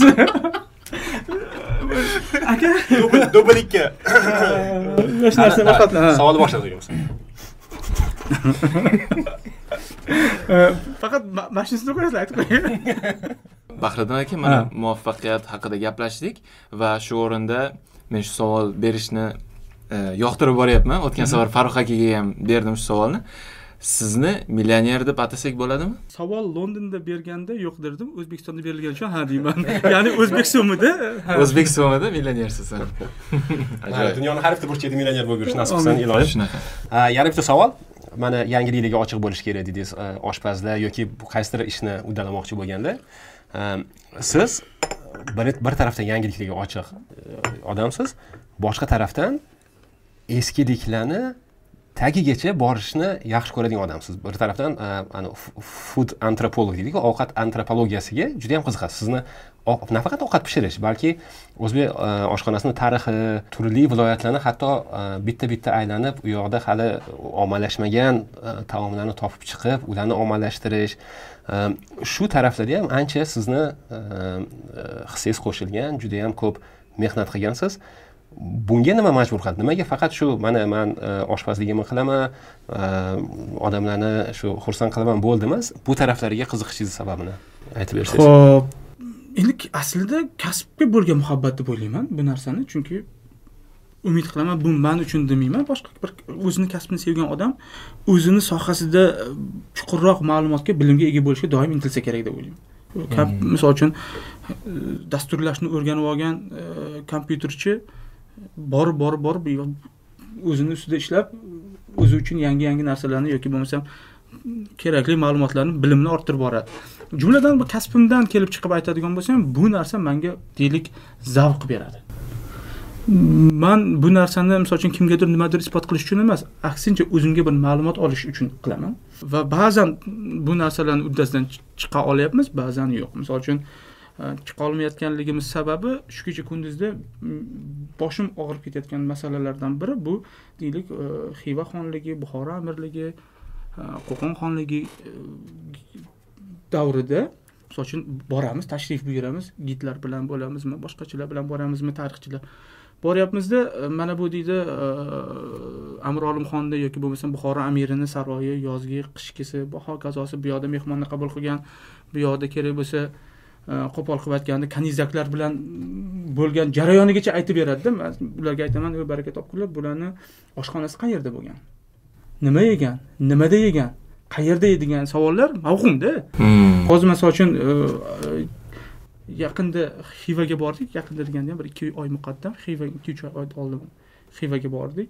Aka, do'blikka. Yosh narsa boshqatdan. Savol boshladik. Faqat mashinasini qo'yasiz, aytib qo'ying. Bahriddin aka, mana muvaffaqiyat haqida gaplashdik va shu o'rinda men shu savol berishni yoqtirib boryapman. O'tgan safar Farruh akaga ham berdim shu savolni. Sizni millioner deb atasak bo'ladimi? Savol Londonda berganda yo'q derdim, O'zbekistonda berilgan uchun ha deyman. Ya'ni O'zbek so'mida, millionersiz. Ajoyib. Dunyoni har bitta burchida millioner bo'lib yurish nasib qilsin, ilohim. Shunaqa. Yana bitta savol. Mana yangiliklarga ochiq bo'lish kerak dedingiz, oshpazlar yoki qaysidir ishni uddalamoqchi bo'lganda, siz bir tarafdan yangiliklarga ochiq odamsiz, boshqa tarafdan eskiliklarni tagigacha borishni yaxshi ko'radigan odamsiz. Bir tarafdan food antropolog deydi-ku, ovqat antropologiyasiga juda ham qiziqasiz. Sizni nafaqat ovqat pishirish, balki o'zbek oshxonasining tarixi, turli viloyatlarni hatto bitta aylanib, u yoqda hali ommalashmagan taomlarni topib chiqib, ularni ommalashtirish, shu taraflarda ham ancha sizni hissangiz qo'shilgan, juda ham ko'p mehnat qilgansiz. Bunga nima majbur qildi? Nimaga faqat shu men oshpazligimni qilaman, odamlarni shu xursand qilaman bo'ldi emas, bu taraflariga qiziqishingiz sababini aytib bersangiz. Xo'p, endi aslida kasbga bo'lgan muhabbat deb o'ylayman bu narsani, chunki umid qilaman bu men uchun demayman, boshqa bir o'zini kasbini sevgan odam o'zini sohasida chuqurroq ma'lumotga, bilimga ega bo'lishga doim intilsa kerak deb o'ylayman. Misol uchun dasturlashni o'rganib olgan kompyuterchi borib o'zini ustida ishlab, o'zi uchun yangi narsalarni yoki bo'lmasa kerakli ma'lumotlarni, bilimni orttirib boradi. Jumladan bu kasbimdan kelib chiqib aytadigan bo'lsam, bu narsa menga deylik zavq beradi. Men bu narsani misol uchun kimgadir nimadir isbot qilish uchun emas, aksincha o'zimga bir ma'lumot olish uchun qilaman. Va ba'zan bu narsalarning uddasidan chiqa olyapmiz, ba'zan yo'q. Misol uchun chiqa olmayotganligimiz sababi shu kecha kunduzda boshim og'rib ketayotgan masalalardan biri bu deylik Xiva xonligi, Buxoro amirligi, Qo'qon xonligi davrida misol uchun boramiz, tashrif buyuramiz, gidlar bilan bo'lamizmi, boshqachilar bilan boramizmi, tarixchilar boryapmizda, mana bu deydi Amir Olimxonda yoki bo'lmasa Buxoro amirining saroyi, yozgi, qishkisi, hokazosi bu yoqda mehmonni qabul qilgan, bu yoqda kerak bo'lsa qo'pol qilib aytganda kanizaklar bilan bo'lgan jarayonigacha aytib beradi-da. Men ularga aytaman, "Ey baraka topinglar, bularni oshxonasi qayerda bo'lgan? Nima yegan? Nimada yegan? Qayerda yedigan?" savollar mavhumda. Hozir misol uchun yaqinda Xivaga bordik. Yaqinda deganda ham bir 2 oy muqaddam, Xiva 2-3 oy oldin Xivaga bordik.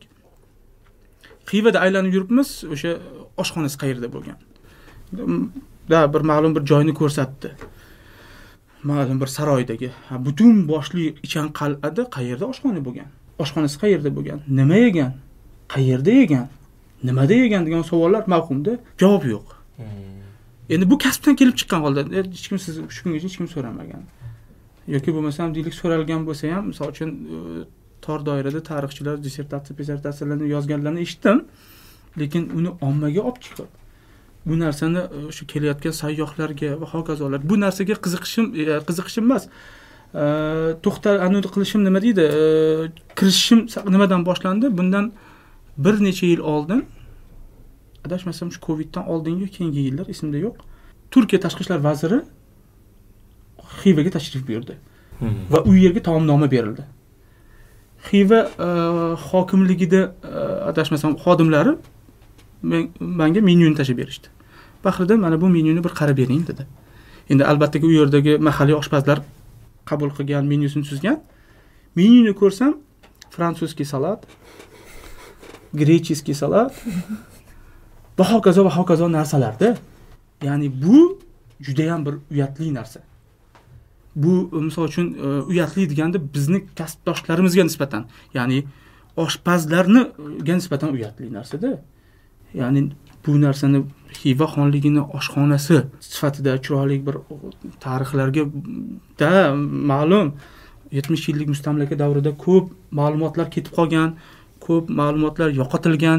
Xivada aylanib yuribmiz, o'sha oshxonasi qayerda bo'lgan. Bir ma'lum bir joyni ko'rsatdi. Ma'lum bir saroydagi. Butun boshli ichan qal'ada qayerda oshxona bo'lgan? Oshxonasi qayerda bo'lgan? Nima yegan? Qayerda yegan? Nimada yegan degan savollar mavhumda, javob yo'q. Endi bu kasbdan kelib chiqqan holda hech kim siz shu kungacha hech kim so'ramagan. Yoki bo'lmasam deylik so'ralgan bo'lsa ham, misol uchun tor doirada tarixchilar dissertatsiyalarni yozganlarni eshitdim, lekin uni ommaga olib chiqib bu narsani shu kelayotgan sayyohlarga va hokazolar bu narsaga qiziqishim emas. To'xtalib qilishim nima deydi? Kirishishim nimadan boshlandi? Bundan bir necha yil oldin, adashmasam shu Coviddan oldingi keyingi yillar esimda yo'q. Turkiya tashqi ishlar vaziri Xivaga tashrif buyurdi va u yerga taomnoma berildi. Xiva hokimligida adashmasam xodimlari menga menyuni tashib berishdi. Baxrida mana bu menyuni bir qarab bering dedi. Endi albatta u yerdagi mahalliy oshpazlar qabul qilgan menyusini tuzgan. Menyuni ko'rsam, frantsuzskiy salat, grechiskiy salat va hokazo narsalarda. Ya'ni bu juda ham bir uyatli narsa. Bu misol uchun uyatli deganda bizni kasbdoshlarimizga nisbatan, ya'ni oshpazlarga nisbatan uyatli narsa-da. Ya'ni bu narsani Xiva xonligining oshxonasi sifatida chiroyli bir tarixlarga da ma'lum 70 yillik mustamlaka davrida ko'p ma'lumotlar ketib qolgan, ko'p ma'lumotlar yo'qotilgan,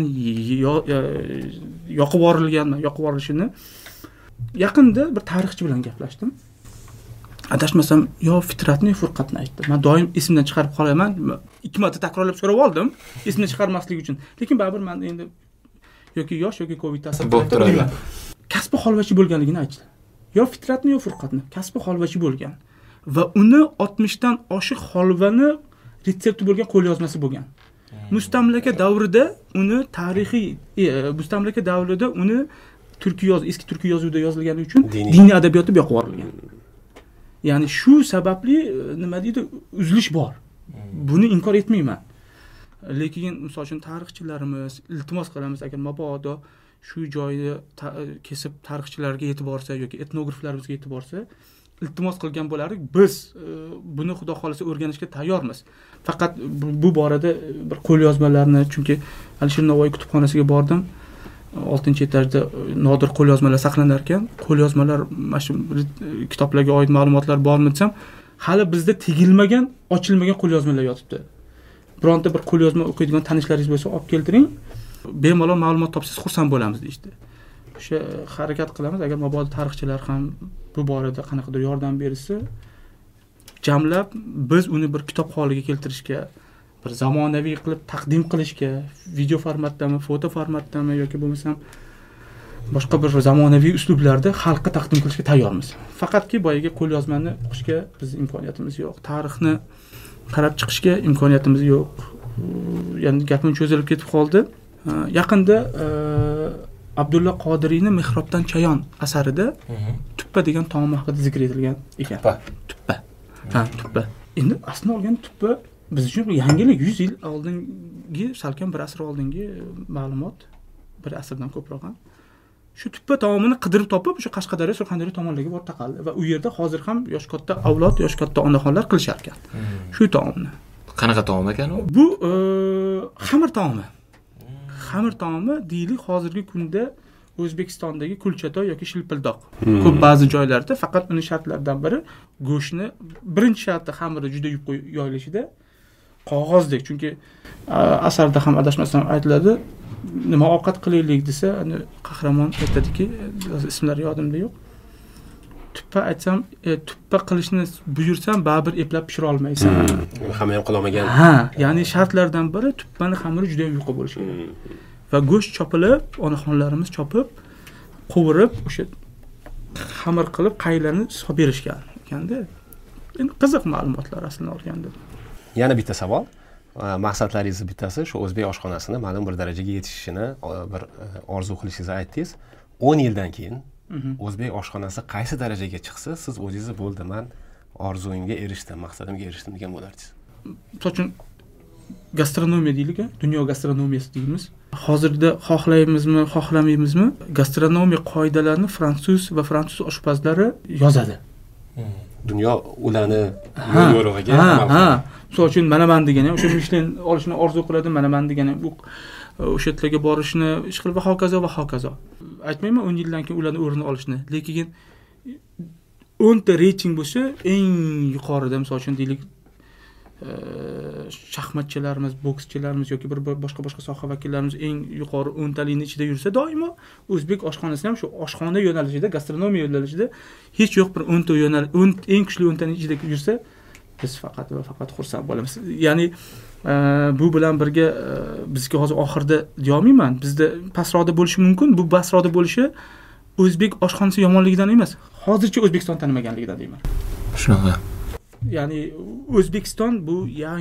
yoqib yuborilishini yaqinda bir tarixchi bilan gaplashdim. Adashmasam, yo Fitratni, yo Furqatni aytdi. Men doim esimdan chiqarib qolaman. 2 marta takrorlab so'rab oldim, esimdan chiqarmaslik uchun. Lekin baribir men endi yoki yosh yoki Covid ta'sir qiladi. Kasbi holvachi bo'lganligini aytdi. Yo Fitratni, yo Furqatni kasbi holvachi bo'lgan va uni 60 dan oshiq holvani retsepti bo'lgan qo'lyozmasi bo'lgan. Mustamlaka davrida uni eski turkiy yozuvda yozilgani uchun diniy adabiyotda bu yoqqa yuborilgan. Ya'ni shu sababli nima deydi, uzilish bor. Buni inkor etmayman. Lekin misol uchun tarixchilarimiz iltimos qilamiz, agar mabodo shu joyni kesib tarixchilarga yetib borsa yoki etnograflarimizga yetib borsa, iltimos qilgan bo'lardik. Biz buni xudo xolasa o'rganishga tayyormiz. Faqat bu borada bir qo'lyozmalarni, chunki Alisher Navoiy kutubxonasiga bordim. 6-etajda nodir qo'lyozmalar saqlanar ekan. Qo'lyozmalar mana shu kitoblarga oid ma'lumotlar bormi desam, hali bizda tegilmagan, ochilmagan qo'lyozmalar yotibdi. Bironta bir qo'lyozma o'qiydigan tanishlaringiz bo'lsa, olib keltiring. Bemalol ma'lumot topsangiz xursand bo'lamiz deydi. O'sha harakat qilamiz, agar mabodo tarixchilar ham bu borada qanaqadir yordam bersa, jamlab biz uni bir kitob holiga keltirishga, bir zamonaviy qilib taqdim qilishga, video formatdami, foto formatdami yoki bo'lmasam boshqa bir zamonaviy uslublarda xalqqa taqdim qilishga tayyormiz. Faqatki boyaga qo'lyozmani o'qishga biz imkoniyatimiz yo'q. Tarixni qarab chiqishga imkoniyatimiz yo'q. Ya'ni gapim cho'zilib ketib qoldi. Yaqinda Abdulla Qodiriyning Mehrobdan chayon asarida tuppa degan taom haqida zikr etilgan ekan. Tuppa. Tuppa. Endi aslida olgan tuppa biz uchun yangilik, 100 yil oldingi, salkam bir asr oldingi ma'lumot, bir asrdan ko'proq ham. shu tuppa taomini qidirib topib o'sha Qashqadaryo, Surxondaryo tomonlarga borib taqaldi va u yerda hozir ham yosh katta avlod, yosh katta onaxonlar qilishar ekan. Shu taomni. Qanaqa taom ekan u? Bu xamir taomi. Xamir taomi deylik hozirgi kunda O'zbekistondagi kulchatoy yoki shilpildoq. Ko'p ba'zi joylarda faqat uning shartlaridan biri go'shtni birinchi sharti xamiri juda yupqa yoyilishida qog'ozdek. Chunki asarda ham adashmasam aytiladi, nima ovqat qilaylik desa, qahramon aytadiki, ismlari yodimda yo'q. Tuppa aytsam, tuppa qilishni buyursam, baribir eplab pishira olmaysan. Hamma ham qila olmagan. Ha, ya'ni shartlardan biri tuppani xamiri juda ham yupqa bo'lishi kerak. Va go'sht chopilib, onaxonlarimiz chopib, qovurib, o'sha xamir qilib qaylarni solib berishgan ekanda. Endi qiziq ma'lumotlar aslini olganda. Yana bitta savol. Maqsadlaringiz bittasi shu o'zbek oshxonasini ma'lum bir darajaga yetishishini bir orzu qilishingizni aytdingiz. 10 yildan keyin o'zbek oshxonasi qaysi darajaga chiqsa, siz o'zingizni bo'ldi, men orzuyimga erishdim, maqsadimga erishdim degan bo'lardingiz. So'chun gastronomiya deylik, dunyo gastronomiyasi deymiz. Hozirda xohlaymizmi, xohlamaymizmi, gastronomiya qoidalarini fransuz va fransuz oshpazlari yozadi. Dunyo ularni yo'rig'iga amal qiladi. Misol uchun manaman degan, o'sha Michelin olishni orzu qiladi, manaman degan, bu o'sha yerlarga borishni ish qilib va hokazo va hokazo. Aytmayman 10 yildan keyin ularni o'rnini olishni, lekin 10 ta reyting bo'lsa, eng yuqorida misol uchun deylik shaxmatchilarimiz, bokschilarimiz yoki bir boshqa soha vakillarimiz eng yuqori 10 talikning ichida yursa, doimo o'zbek oshxonasi ham shu oshxona yo'nalishida, gastronomiya yo'nalishida hech yo'q bir 10 ta eng kuchli 10 taning ichida yursa, biz faqat va faqat xursand bo'lamiz. Ya'ni bu bilan birga bizga hozir oxirida deyolmayman, bizda pastroqda bo'lishi mumkin. Bu pastroqda bo'lishi o'zbek oshxonasi yomonligidan emas, hozircha O'zbekiston tanimaganligidan deyman. Shunaqa. Ya'ni O'zbekiston bu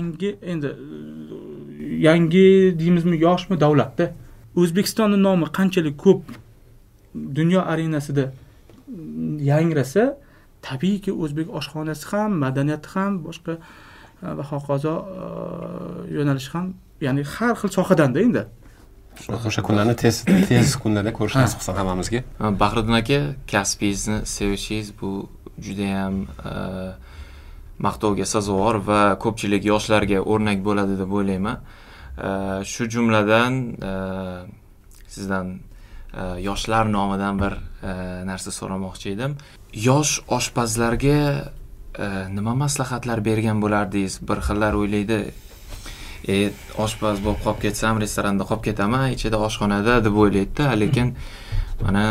yangi deymizmi, yoshmi davlatda. O'zbekistonning nomi qanchalik ko'p dunyo arenasida yangrasa, tabiiyki o'zbek oshxonasi ham, madaniyati ham, boshqa va hokazo yo'nalishi ham, ya'ni har xil sohadanda endi. O'sha kunlarni tez kunlarda ko'rish nasib qilsin hammamizga. Bahriddin aka, kasbingizni sevishingiz bu juda ham maqtovga sazovor va ko'pchilik yoshlarga o'rnak bo'ladi deb o'ylayman. Shu jumladan sizdan yoshlar nomidan bir narsa so'ramoqchi edim. Yosh oshpazlarga nima maslahatlar bergan bo'lardingiz? Bir xillar o'ylaydi, oshpaz bo'lib qolib ketsam, restoranda qolib ketaman, ichida oshxonada deb o'ylaydi-da, lekin mana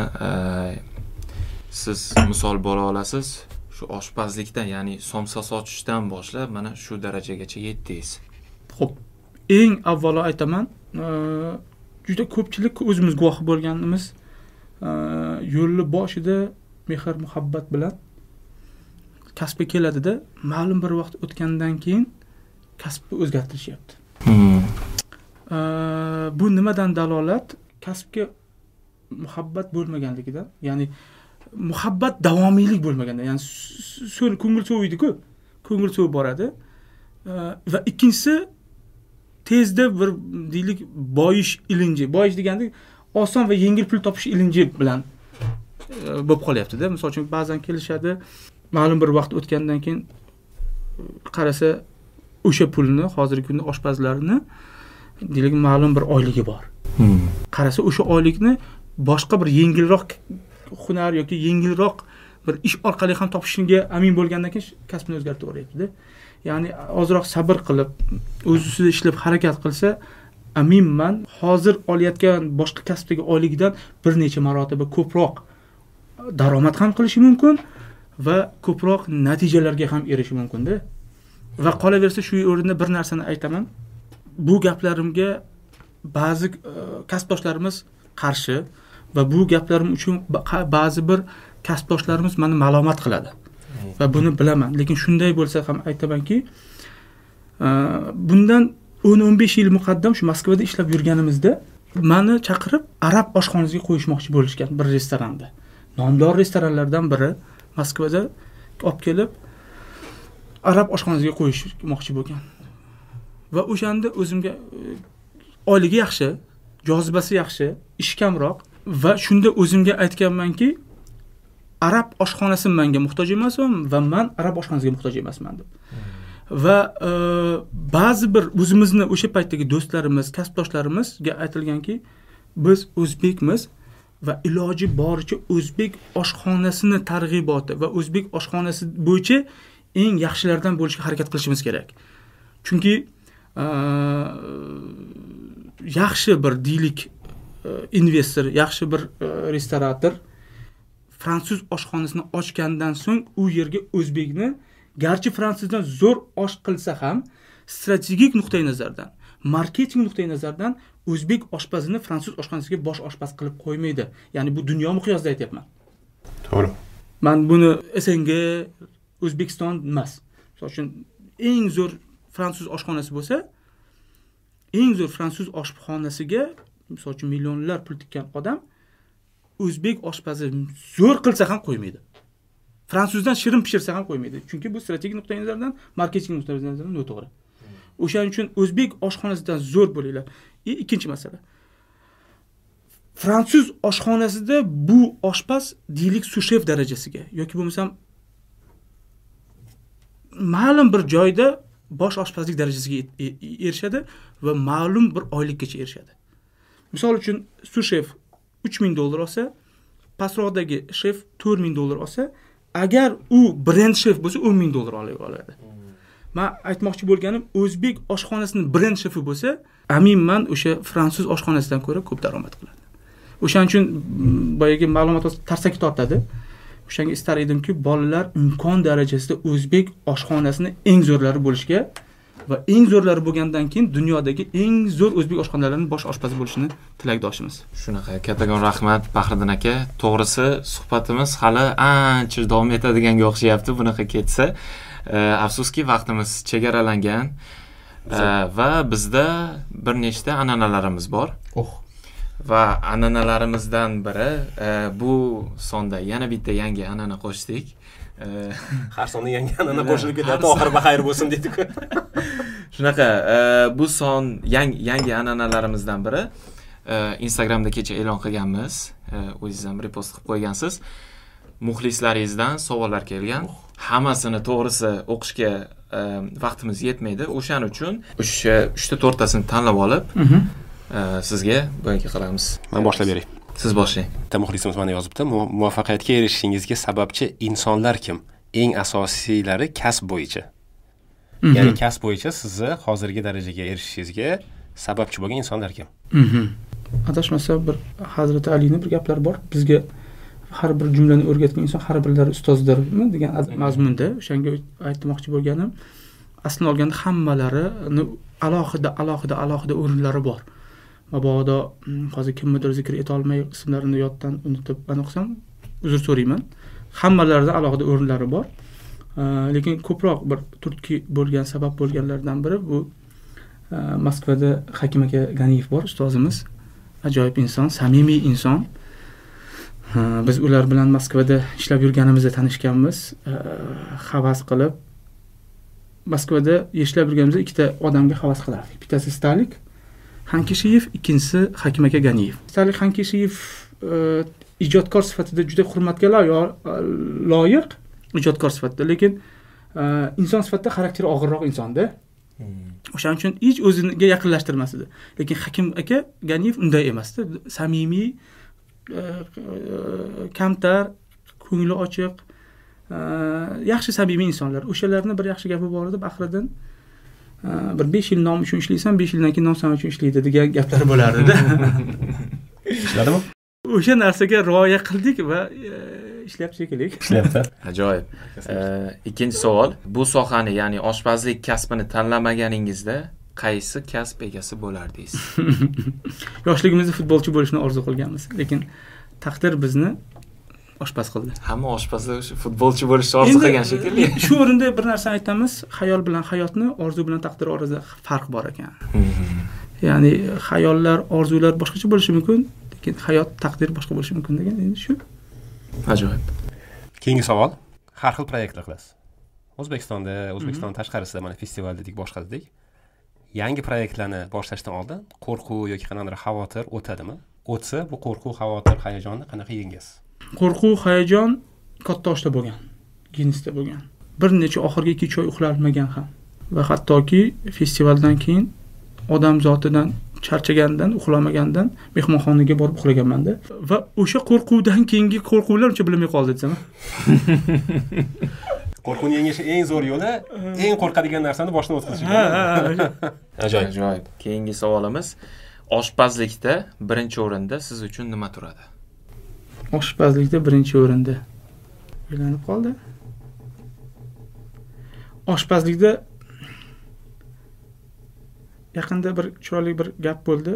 siz misol bo'la olasiz. Shu oshpazlikdan, ya'ni somsa sotishdan boshlab mana shu darajagacha yetdingiz. Xo'p, eng avvalo aytaman, juda ko'pchilik o'zimiz guvoh bo'lganimiz, yo'lni boshida mehr muhabbat bilan kasbga keladida, ma'lum bir vaqt o'tgandan keyin kasbni o'zgartirishyapti. Bu nimadan dalolat? Kasbga muhabbat bo'lmaganligidan, ya'ni muhabbat davomiylik bo'lmaganda, ya'ni ko'ngil soviydi-ku, ko'ngil sovib boradi. Va ikkinchisi tezda bir deylik boyish ilinji, boyish deganda oson va yengil pul topish ilinji bilan bo'lib qolyapti-da. Misol uchun ba'zan kelishadi, ma'lum bir vaqt o'tgandan keyin qarasa o'sha pulni hozirgi kunda oshpazlarni deylik ma'lum bir oyligi bor. Qarasa o'sha oylikni boshqa bir yengilroq hunar yoki yengilroq bir ish orqali ham topishiga amin bo'lgandan keyin kasbini o'zgartiraveryapti-da. Ya'ni ozroq sabr qilib, o'z ustida ishlab harakat qilsa, aminman, hozir olayotgan boshqa kasbdagi oyligidan bir necha marotaba ko'proq daromad ham qilishi mumkin va ko'proq natijalarga ham erishishi mumkin-da. Va qolaversa shu o'rinda bir narsani aytaman. Bu gaplarimga ba'zi kasbdoshlarimiz qarshi va bu gaplarim uchun ba'zi bir kasbdoshlarimiz meni malomat qiladi. Va buni bilaman, lekin shunday bo'lsa ham aytamanki, bundan 10-15 yil muqaddam shu Moskvada ishlab yurganimizda meni chaqirib arab oshxonasiga qo'yishmoqchi bo'lishgan bir restoranda. Nomdor restoranlardan biri Moskvada olib kelib arab oshxonasiga qo'yishmoqchi bo'lgan. Va o'shanda o'zimga oyligi yaxshi, jozibasi yaxshi, ish kamroq, va shunda o'zimga aytganmanki, arab oshxonasi menga muhtoj emasman va men arab oshxonasiga muhtoj emasman deb. Va ba'zi bir o'zimizni o'sha paytdagi do'stlarimiz, kasbdoshlarimizga aytilganki, biz o'zbekmiz va iloji boricha o'zbek oshxonasini targ'iboti va o'zbek oshxonasi bo'yicha eng yaxshilardan bo'lishga harakat qilishimiz kerak. Chunki yaxshi bir deylik investor, yaxshi bir restorator fransuz oshxonasini ochgandan so'ng u yerga o'zbekni garchi fransuzdan zo'r osh qilsa ham strategik nuqtai nazardan, marketing nuqtai nazardan o'zbek oshpazini fransuz oshxonasiga bosh oshpaz qilib qo'ymaydi. Ya'ni bu dunyo miqyosida aytyapman. To'g'ri. Men buni SNG, O'zbekiston emas. Misol uchun eng zo'r fransuz oshxonasi bo'lsa, eng zo'r fransuz oshxonasiga misol uchun millionlar pul tikkan odam o'zbek oshpazi zo'r qilsa ham qo'ymaydi. Fransuzdan shirin pishirsa ham qo'ymaydi. Chunki bu strategik nuqtai nazardan, marketing nuqtai nazardan noto'g'ri. O'shaning uchun o'zbek oshxonasidan zo'r bo'linglar. Ikkinchi masala. Fransuz oshxonasida bu oshpaz deylik sous-chef darajasiga yoki bo'lmasam ma'lum bir joyda bosh oshpazlik darajasiga erishadi va ma'lum bir oylikgacha erishadi. Misol uchun sous-chef $3000 olsa, pastroqdagi shef $4000 olsa, agar u brend shef bo'lsa $10000 oladi. Men aytmoqchi bo'lganim, o'zbek oshxonasining brend shefi bo'lsa, aminman o'sha fransuz oshxonasidan ko'ra ko'p daromad qiladi. O'shaning uchun boyagi ma'lumot tarsaki tortadi. O'shanga istar edimki, bolalar imkon darajasida o'zbek oshxonasini eng zo'rlari bo'lishga va eng zo'rlari bo'lgandan keyin dunyodagi eng zo'r o'zbek oshxonalarining bosh oshpazi bo'lishini tilakdoshimiz. Shunaqa, kattakon rahmat Faxriddin aka. To'g'risi, suhbatimiz hali ancha davom etadiganga o'xshayapti bunaqa ketsa. Afsuski vaqtimiz chegaralangan va bizda bir nechta an'analarimiz bor. Va an'analarimizdan biri bu sonda yana bitta yangi an'ana qo'shdik. Har sonda yangi an'ana qo'shilib ketadi, oxiri baxayr bo'lsin deydi-ku. Shunaqa, bu son yangi an'analarimizdan biri. Instagramda kecha e'lon qilganmiz, o'zingiz ham repost qilib qo'ygansiz. Muxlislaringizdan savollar kelgan. Hammasini to'g'risi o'qishga vaqtimiz yetmaydi. O'shaning uchun o'sha 3-4 tasini tanlab olib, sizga bo'yinga qilamiz. Men boshlab beray. Siz boshlang. Muxlisimiz mana yozibdi. Muvaffaqiyatga erishishingizga sababchi insonlar kim? Eng asosiylari kasb bo'yicha. Ya'ni kasb bo'yicha sizni hozirgi darajaga erishishingizga sababchi bo'lgan insonlar kim? Adashmasa bir Hazrati Alining bir gaplari bor. Bizga har bir jumlani o'rgatgan inson har birlari ustozdirmi degan mazmunda o'shanga aytmoqchi bo'lganim, aslini olganda hammalarini alohida o'rinlari bor. Mabodo hozir kimnidir zikr eta olmay ismlarini yoddan unutib aniqsam uzr so'rayman. Hammalaridan alohida o'rinlari bor. Lekin ko'proq bir turtki bo'lgan sabab bo'lganlardan biri bu Moskvada Hakim aka Ganiyev bor, ustozimiz. Ajoyib inson, samimiy inson. Biz ular bilan Moskvada ishlab yurganimizda tanishganmiz. Havas qilib Moskvada ishlab yurganimizda ikkita odamga havas qilardik. Bittasi Stalik Hankisheyev, ikkinchisi Hakim aka Ganiyev. Stalik Hankisheyev ijodkor sifatida juda hurmatga loyiq ijodkor sifatida, lekin inson sifatida xarakteri og'irroq insonda. O'shaning uchun hech o'ziga yaqinlashtirmas edi. Lekin Hakim aka Ganiyev unday emasdi. Samimiy, kamtar, ko'ngli ochiq, yaxshi samimiy insonlar. O'shalarning bir yaxshi gapi bor edi, Faxriddin. Bir 5 yil nom uchun ishlaysan, 5 yildan keyin nom san uchun ishlaydi degan gaplar bo'lardi. Ishladimi? O'sha narsaga rioya qildik va ishlayapti shekilli. Ishlayapti. Ajoyib. Ikkinchi savol, bu sohani, ya'ni oshpazlik kasbini tanlamaganingizda qaysi kasb egasi bo'lardingiz? Yoshligimizda futbolchi bo'lishni orzu qilganmiz, lekin taqdir bizni oshpaz qildi. Hamma oshpazlar futbolchi bo'lishni orzu qilgan shekilli. Shu o'rinda bir narsani aytamiz, xayol bilan hayotni, orzu bilan taqdir orasida farq bor ekan. Ya'ni xayollar, orzular boshqacha bo'lishi mumkin, lekin hayot, taqdir boshqa bo'lishi mumkin degan endi shu. Ajoyib. Keyingi savol, har xil proyektlar qilasiz. O'zbekistonda, O'zbekiston tashqarisida mana festival dedik, boshqa dedik. Yangi proyektlarni boshlashdan oldin qo'rquv yoki qanaqadir xavotir o'tadimi? o'tsa, bu qo'rquv, xavotir, hayajonni qanaqa yengasiz? Qo'rquv, hayajon katta oshda bo'lgan, Ginnesda bo'lgan. Bir necha oxirgi 2 oy uxlolmagan ham. Va hattoki festivaldan keyin odam zotidan charchagandan, uxlamagandan mehmonxonaga borib uxlaganman-da. Va o'sha qo'rquvdan keyingi qo'rquvlar uncha bilmay qoldi desam. Qo'rquvni yengish eng zo'r yo'li eng qo'rqadigan narsani boshdan o'tkazish. Ajoyib. Keyingi savolimiz, oshpazlikda birinchi o'rinda siz uchun nima turadi? Oshpazlikda birinchi o'rinda. O'ylanib qoldi. Oshpazlikda yaqinda bir chiroyli bir gap bo'ldi.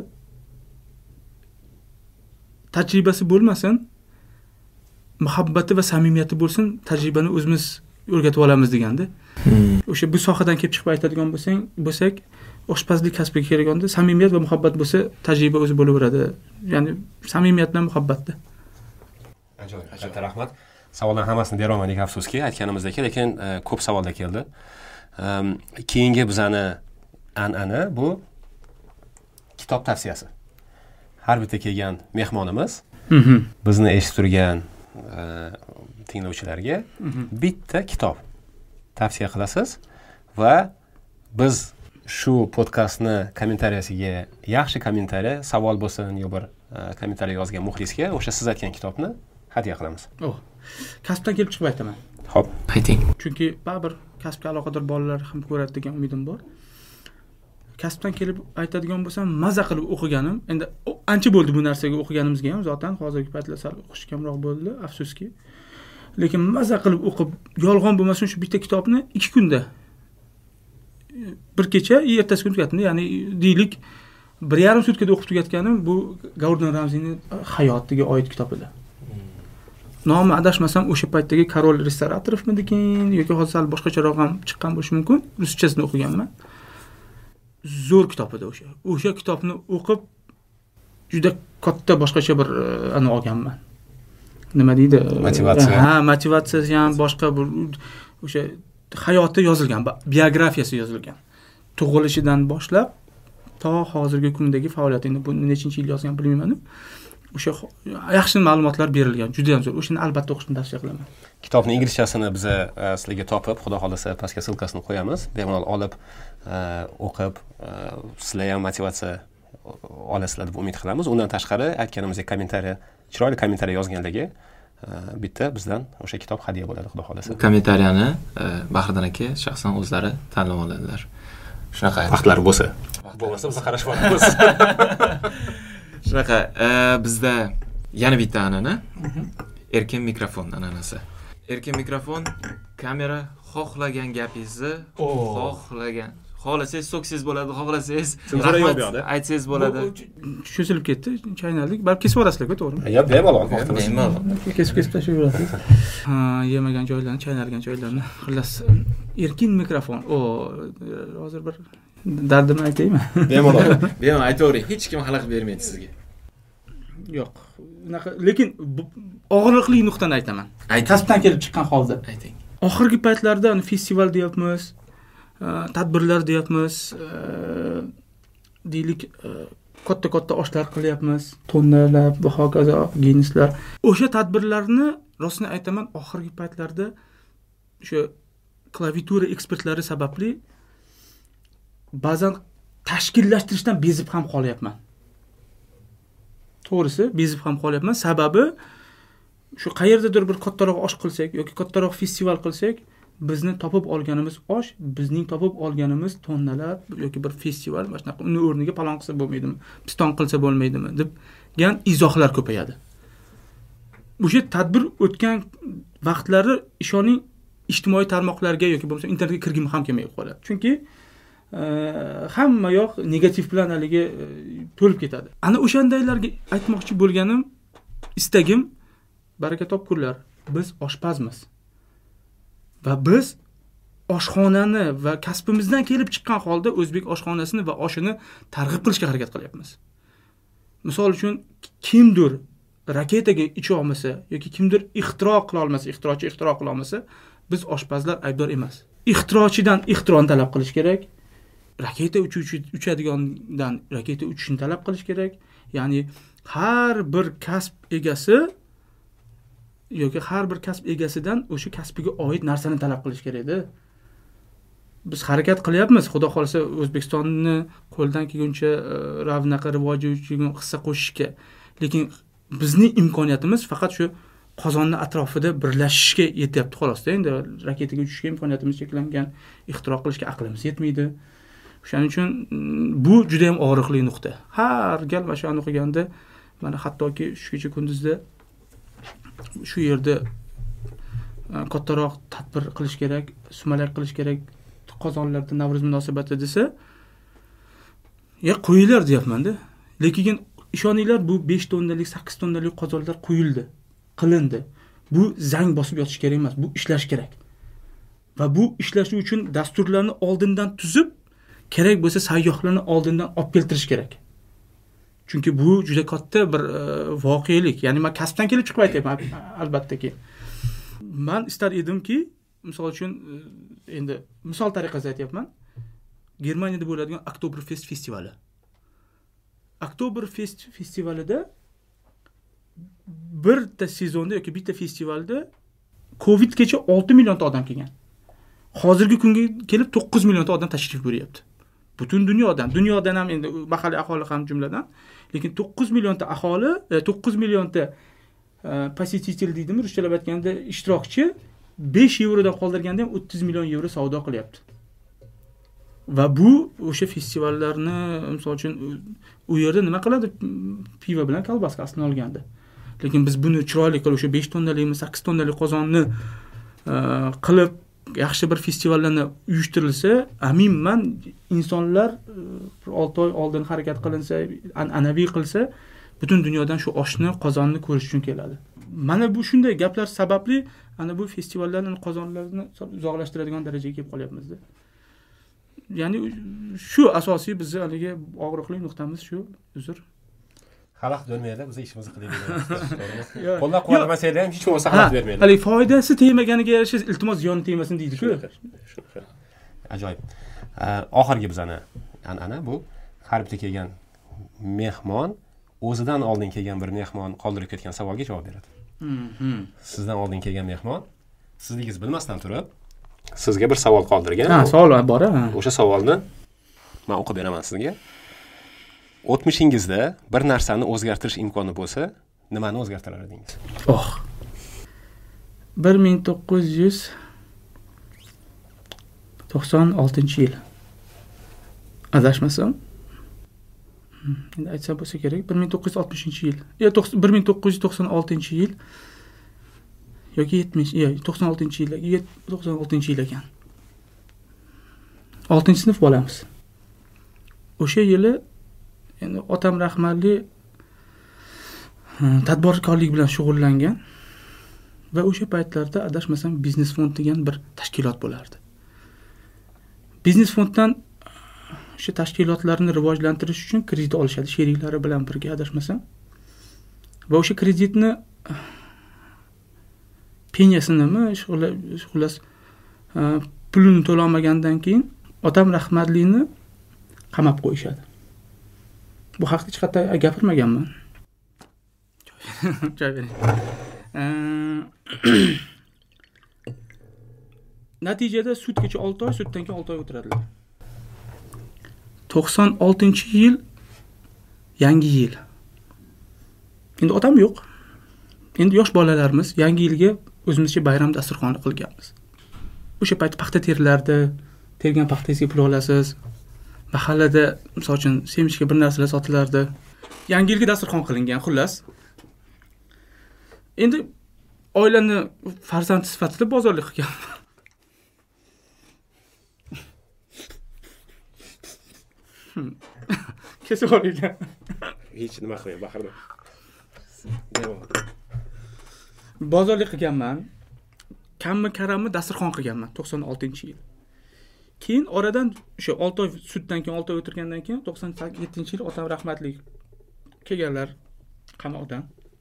Tajribasi bo'lmasin, muhabbati va samimiyati bo'lsin, tajribani o'zimiz o'rgatib olamiz deganda. O'sha bu sohadan kelib chiqib aytadigan bo'lsak, oshpazlik kasbiga kelganda samimiyat va muhabbat bo'lsa, tajriba o'zi bo'laveradi. Ya'ni samimiyat bilan muhabbatda. Ajoyib. Katta rahmat. Savollarning hammasini bera olmadik, afsuski, aytganimizdek, lekin ko'p savollar keldi. Keyingi bizani an'ana bu kitob tavsiyasi. Har bitta kelgan mehmonimiz bizni eshitib turgan tinglovchilarga bitta kitob tavsiya qilasiz va biz shu podkastni kommentariyasiga yaxshi kommentariy, savol bo'lsin yo bir kommentariy yozgan muxlisga o'sha siz aytgan kitobni hadya qilamiz. Kasbdan kelib chiqib aytaman. Xo'p, ayting. Chunki baribir kasbga aloqador bolalar ham ko'radi degan umidim bor. Kasbdan kelib aytadigan bo'lsam, maza qilib o'qiganim. Endi ancha bo'ldi bu narsaga o'qiganimizga ham, zotan hozirgi paytda sal o'qish kamroq bo'ldi, afsuski. Lekin maza qilib o'qib, yolg'on bo'lmasin shu bitta kitobni 2 kunda bir kecha, ertasi kun tugatdim. Ya'ni deylik 1,5 sutkada o'qib tugatganim bu Gordon Ramsayning hayotiga oid kitob edi. Nomi adashmasam o'sha paytdagi Karol Restauratorovichmidikin yoki hozir sal boshqacharoq ham chiqqan bo'lishi mumkin. Ruschasini o'qiganman. Zo'r kitob edi o'sha. O'sha kitobni o'qib juda katta boshqacha bir ana olganman. Nima deydi? Motivatsiya. Motivasiyasi ham boshqa bir o'sha hayoti yozilgan, biografiyasi yozilgan. Tug'ilishidan boshlab to hozirgi kundagi faoliyatini bu nechinchi yil yozgan bilmayman. O'sha yaxshi ma'lumotlar berilgan, juda ham zo'r. O'shani albatta o'qishni tavsiya qilaman. Kitobning inglizchasini biz sizlarga topib, xudo xolasa pastga silkasini qo'yamiz. Bemalol olib, o'qib, sizlar ham motivatsiya olasizlar deb umid qilamiz. Undan tashqari aytganimizdek kommentariy, chiroyli kommentariy yozganlarga bitta bizdan o'sha kitob hadya bo'ladi, xudo xolasa. Bu kommentariyani Bahriddin aka shaxsan o'zlari tanlab oladilar. Shunaqa vaqtlar bo'lsa. Bo'lmasa biz qarashib olamiz. Shunaqa, bizda yana bitta an'ana, erkin mikrofon an'anasi. Erkin mikrofon, kamera xohlagan gapingizni, xohlasangiz so'ksangiz bo'ladi, xohlasangiz rahmat aytsangiz bo'ladi. Cho'zilib ketdi, chaynaldik. Balki kesib yuborasizlar-ku, to'g'rimi? Yo'q, bemalol vaqtimiz. Kesib tashlayverasiz. Yemagan joylarni, chaynalgan joylarni. Xullas, erkin mikrofon. Hozir bir dardimni aytaymi? Bemalol. Bemalol aytavering, hech kim xalaqit bermaydi sizga. Yo'q. Unaqa, lekin og'riqli nuqtani aytaman. Kasbdan kelib chiqqan holda. Ayting. Oxirgi paytlarda festival deyapmiz, tadbirlar deyapmiz, deylik katta oshlar qilyapmiz, tonnalab va hokazo Guinnesslar. O'sha tadbirlarni rostini aytaman, oxirgi paytlarda o'sha klaviatura ekspertlari sababli ba'zan tashkillashtirishdan bezib ham qolyapman. To'g'risi, bezib ham qolyapman. Sababi shu qayerdadir bir kattaroq osh qilsak yoki kattaroq festival qilsak, bizni topib olganimiz osh, bizning topib olganimiz tonnalab yoki bir festival mana shunaqa uni o'rniga palon qilsa bo'lmaydimi, piston qilsa bo'lmaydimi degan izohlar ko'payadi. O'sha tadbir o'tgan vaqtlari ishoning ijtimoiy tarmoqlarga yoki bo'lmasa internetga kirgim ham kelmay qoladi. Chunki hamma yoq negativ bilan haligi to'lib ketadi. Ana o'shandaylarga aytmoqchi bo'lganim, istagim, baraka topkurlar. Biz oshpazmiz. Va biz oshxonani va kasbimizdan kelib chiqqan holda o'zbek oshxonasini va oshini targ'ib qilishga harakat qilyapmiz. Misol uchun kimdir raketaga icha olmasa yoki kimdir ixtirochi ixtiro qila olmasa, biz oshpazlar aybdor emas. Ixtirochidan ixtironi talab qilish kerak. Raketa uchadigandan raketa uchishini talab qilish kerak. Ya'ni har bir kasb egasi yoki har bir kasb egasidan o'sha kasbiga oid narsani talab qilish kerak-da. Biz harakat qilyapmiz, xudo xolasa O'zbekistonni qo'ldan kelguncha ravnaqa rivoji uchun hissa qo'shishga. Lekin bizning imkoniyatimiz faqat shu Qozonni atrofida birlashishga yetyapti xolos-da. Endi raketaga uchishga imkoniyatimiz cheklangan, ixtiro qilishga aqlimiz yetmaydi. Shuning uchun bu juda ham og'riqli nuqta. Har gal mana shuni o'qiganda, mana hattoki shu kecha kunduzda shu yerda kattaroq tadbir qilish kerak, sumalak qilish kerak, Qozonlarda Navro'z munosabati desa, qo'yinglar deyapman-da. Lekin ishoninglar, bu 5 tonnalik, 8 tonnalik qozonlar qo'yildi, qilindi. Bu zang bosib yotish kerak emas, bu ishlash kerak. Va bu ishlashi uchun dasturlarni oldindan tuzib, kerak bo'lsa sayyohlarni oldindan olib keltirish kerak. Chunki bu juda katta bir voqelik. Ya'ni men kasbdan kelib chiqib aytayapman, albattaki. Men istar edimki, misol uchun endi misol tariqasida aytayapman. Germaniyada bo'ladigan Oktoberfest festivali. Oktoberfest festivalida birta sezonda yoki bitta festivalda Covidgacha 6 millionta odam kelgan. Hozirgi kunga kelib 9 millionta odam tashrif buyuryapti. Butun dunyodan ham endi mahalliy aholi ham jumladan, lekin 9 millionta aholi, 9 millionta посетитель deydimi, ruschalab aytganda ishtirokchi 5 yevrodan qoldirganda ham 30 million yevro savdo qilyapti. Va bu o'sha festivallarni, misol uchun u yerda nima qiladi? Pivo bilan kolbaskasini olganda. Lekin biz buni chiroyli qilib o'sha 5 tonnalikmi, 8 tonnalik qozonni qilib yaxshi bir festivallarni uyushtirilsa, aminman insonlar 6 oy oldin harakat qilinsa, an'anaviy qilsa, butun dunyodan shu oshni, qozonni ko'rish uchun keladi. Mana bu shunday gaplar sababli ana bu festivallarning qozonlarini uzoqlashtiradigan darajaga kelib qolyapmiz-da. Ya'ni shu asosiy bizni haligi og'riqli nuqtamiz shu, uzr. Xalaqit bermaydi, biz ishimizni qilayveramiz. Qo'llab-quvvatlamasanglar ham hech bo'lmasa xalaqit bermaydi. Haligi foydasi tegmaganiga yarasha iltimos ziyoni tegmasin deydi-ku. Ajoyib. Oxirgi bizani an'ana bu har bitta kelgan mehmon o'zidan oldin kelgan bir mehmon qoldirib ketgan savolga javob beradi. Sizdan oldin kelgan mehmon sizligingiz bilmasdan turib sizga bir savol qoldirgan. Savol bor. O'sha savolni men o'qib beraman sizga. O'tmishingizda bir narsani o'zgartirish imkoni bo'lsa, nimani o'zgartirar edingiz? 1996-yil. Adashmasam, endi aytsam bo'lsa kerak, 1960-yil. 1996-yil yoki 96-yil, 96-yil ekan. 6-sinf bo'lamiz. O'sha yili endi otam rahmatli tadbirkorlik bilan shug'ullangan va o'sha paytlarda adashmasam biznes fond degan bir tashkilot bo'lardi. Biznes fonddan o'sha tashkilotlarni rivojlantirish uchun kredit olishadi sheriklari bilan birga adashmasam. Va o'sha kreditni penyasinimi, xullas pulini to'lamagandan keyin otam rahmatlini qamab qo'yishadi. Bu haqda hech qanday gapirmaganman. Joy bering. Natijada sudgacha 6 oy, suddan keyin 6 oy o'tiradilar. 96-yil yangi yil. Endi otam yo'q. Endi yosh bolalarimiz yangi yilga o'zimizcha bayram dasturxoni qilganmiz. O'sha payt paxta terilardi, tergan paxtangizga pul olasiz. Mahallada misol uchun semishga bir narsalar sotilardi. Yangi yilga dasturxon qilingan, xullas. Endi oilani farzand sifatida bozorlik qilganman. Kesib olinglar. Hech nima qilmay baqirdim. Bozorlik qilganman. Kammi karammi dasturxon qilganman 96-yil. Keyin oradan o'sha 6 oy suddan keyin 6 oy o'tirgandan keyin 97-yil otam rahmatli kelganlar qamoqdan.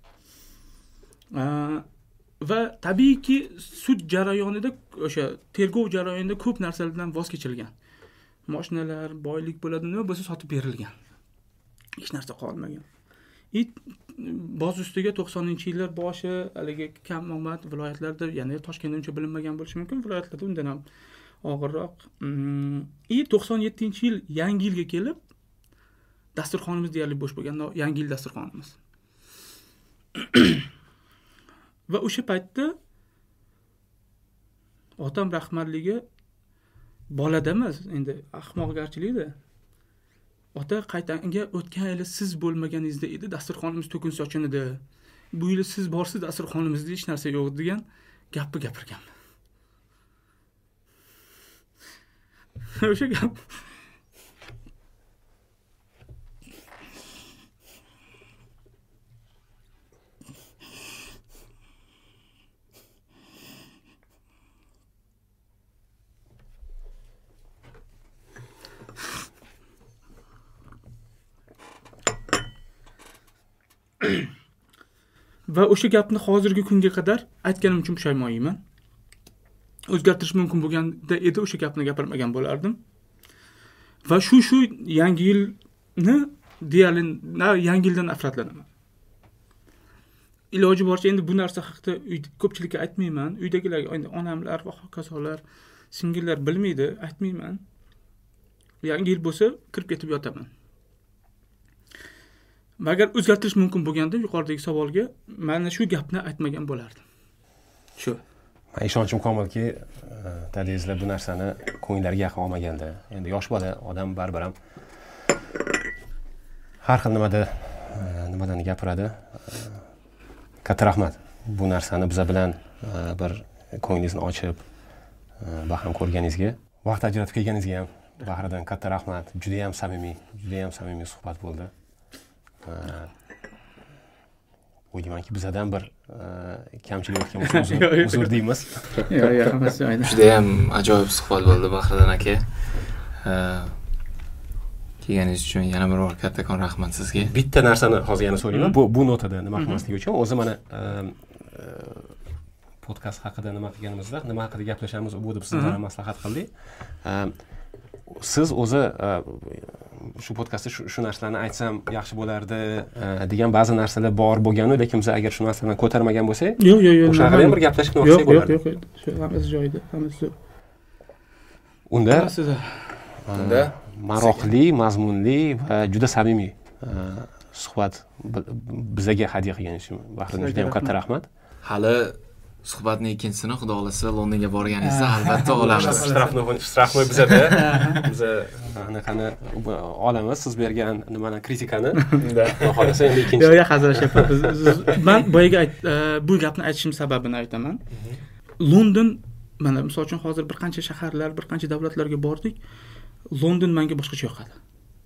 Va tabiiyki sud jarayonida o'sha tergov jarayonida ko'p narsalardan voz kechilgan. Mashinalar, boylik bo'ladi, nima bo'lsa sotib berilgan. Hech narsa qolmagan. boz ustiga 90-yillar boshi haligi kam omad viloyatlarda, ya'ni Toshkentda uncha bilinmagan bo'lishi mumkin, viloyatlarda undan ham og'irroq. 97-yil yangi yilga kelib dasturxonimiz deyarli bo'sh bo'lgan, yangi yil dasturxonimiz. Va o'sha paytda otam rahmarligi bolada emas, endi ahmoqgarchilikda. Ota qaytanga o'tgan yili siz bo'lmaganingizda edi, dasturxonimiz to'kin sochin edi. Bu yil siz borsiz, dasturxonimizda hech narsa yo'q degan gapni gapirgan. O'sha gap va o'sha gapni hozirgi kunga qadar aytganim uchun pushaymonman. O'zgartirish mumkin bo'lganda edi o'sha gapni gapirmagan bo'lardim. Va shu yangi yilni deyarli yangi yildan nafratlanaman. Iloji boricha endi bu narsa haqida ko'pchilikka aytmayman. Uydagilar, endi onamlar va hokazolar, singillar bilmaydi, aytmayman. Yangi yil bo'lsa kirib ketib yotaman. Va agar o'zgartirish mumkin bo'lganda yuqoridagi savolga mana shu gapni aytmagan bo'lardim. Shu. Men ishonchim komilki, dadangizlar bu narsani ko'nglariga yaqin olmaganda. Endi yosh bola, odam baribir ham har xil nimadan gapiradi. Katta rahmat. Bu narsani biz bilan bir ko'nglingizni ochib, baham ko'rganingizga, vaqt ajratib kelganingizga ham bahridan katta rahmat. Juda ham samimiy suhbat bo'ldi. O'ylaymanki bizdan bir kamchilik o'tgan bo'lsa uzr deymiz. Yo'q, hammasi aynan. Juda ham ajoyib suhbat bo'ldi Bahriddin aka. Kelganingiz uchun yana bir bor kattakon rahmat sizga. Bitta narsani hozir yana so'rayman. Bu notada nima qilmaslik uchun o'zi mana podkast haqida nima qilganimizda, nima haqida gaplashamiz bu deb sizlarga maslahat qildik. Siz o'zi shu podkastda shu narsalarni aytsam yaxshi bo'lardi degan ba'zi narsalar bor bo'lganu, lekin biz agar shu narsalarni ko'tarmagan bo'lsak, yo'q. O'sha haqida ham bir gaplashib o'tsak bo'lardi. Yo'q. Shu hammasi joyida, hammasi. Unda maroqli, mazmunli va juda samimiy suhbat bizga hadya qilganingiz uchun Bahriddin juda ham katta rahmat. Hali suhbatning ikkinchisini xudo xolasa Londonga borganingizda albatta olamiz. Shtrafnoy bizada. Biz anaqani olamiz, siz bergan nimani kritikani. Xudo xolasa endi ikkinchi. Yo'q, hazillashyapmiz. Men boyaga bu gapni aytishim sababini aytaman. London, mana misol uchun hozir bir qancha shaharlar, bir qancha davlatlarga bordik. London menga boshqacha yoqadi.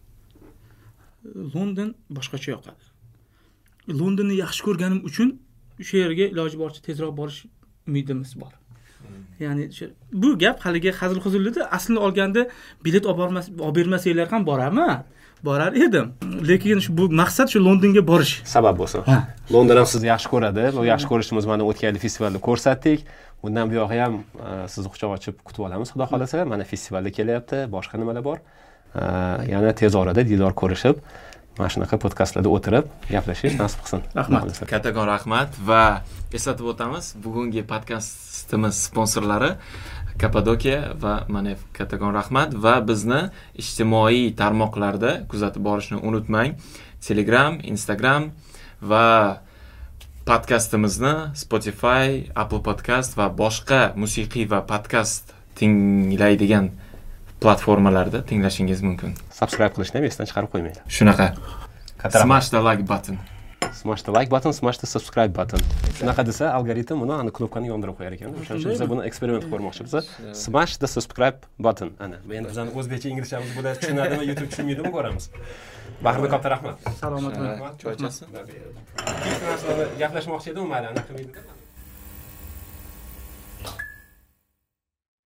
Londonni yaxshi ko'rganim uchun o'sha yerga iloji boricha tezroq borish umidimiz bor. Ya'ni bu gap haligi hazil-huzulda aslini olganda bilet olib bermasanglar ham borar edim. Lekin bu maqsad shu Londonga borish. Sabab bo'lsin. London ham sizni yaxshi ko'radi. Bu yaxshi ko'rishimiz mana o'tgan yil festivalda ko'rsatdik. Bundan buyog'i ham sizni quchoq ochib kutib olamiz, xudo xolasa. Mana festivalda kelyapti, boshqa nimalar bor. Yana tez orada diydor ko'rishib, mana shunaqa podkastlarda o'tirib gaplashish nasib qilsin. Rahmat. Kattakon rahmat va eslatib o'tamiz, bugungi podkastimiz sponsorlari Kapadokiya va Manef. Kattakon rahmat va bizni ijtimoiy tarmoqlarda kuzatib borishni unutmang. Telegram, Instagram va podkastimizni Spotify, Apple Podcast va boshqa musiqiy va podkast tinglaydigan platformalarda tinglashingiz mumkin. Subscribe qilishni ham esdan chiqarib qo'ymanglar. Shunaqa. Smash the like button. Smash the like button, smash the subscribe button. Shunaqa desa algoritm uni ana knopkani yondirib qo'yar ekan. O'shaning uchun biz buni eksperiment ko'rmoqchimiz. Smash the subscribe button. Ana, endi bizning o'zbekcha inglizchamiz bular tushunadimi, YouTube tushunmaydimi ko'ramiz. Bahriddin katta rahmat. Salomat bo'ling. Choy ichasiz? Gaplashmoqchi edim, mayli, ana qilmaydi.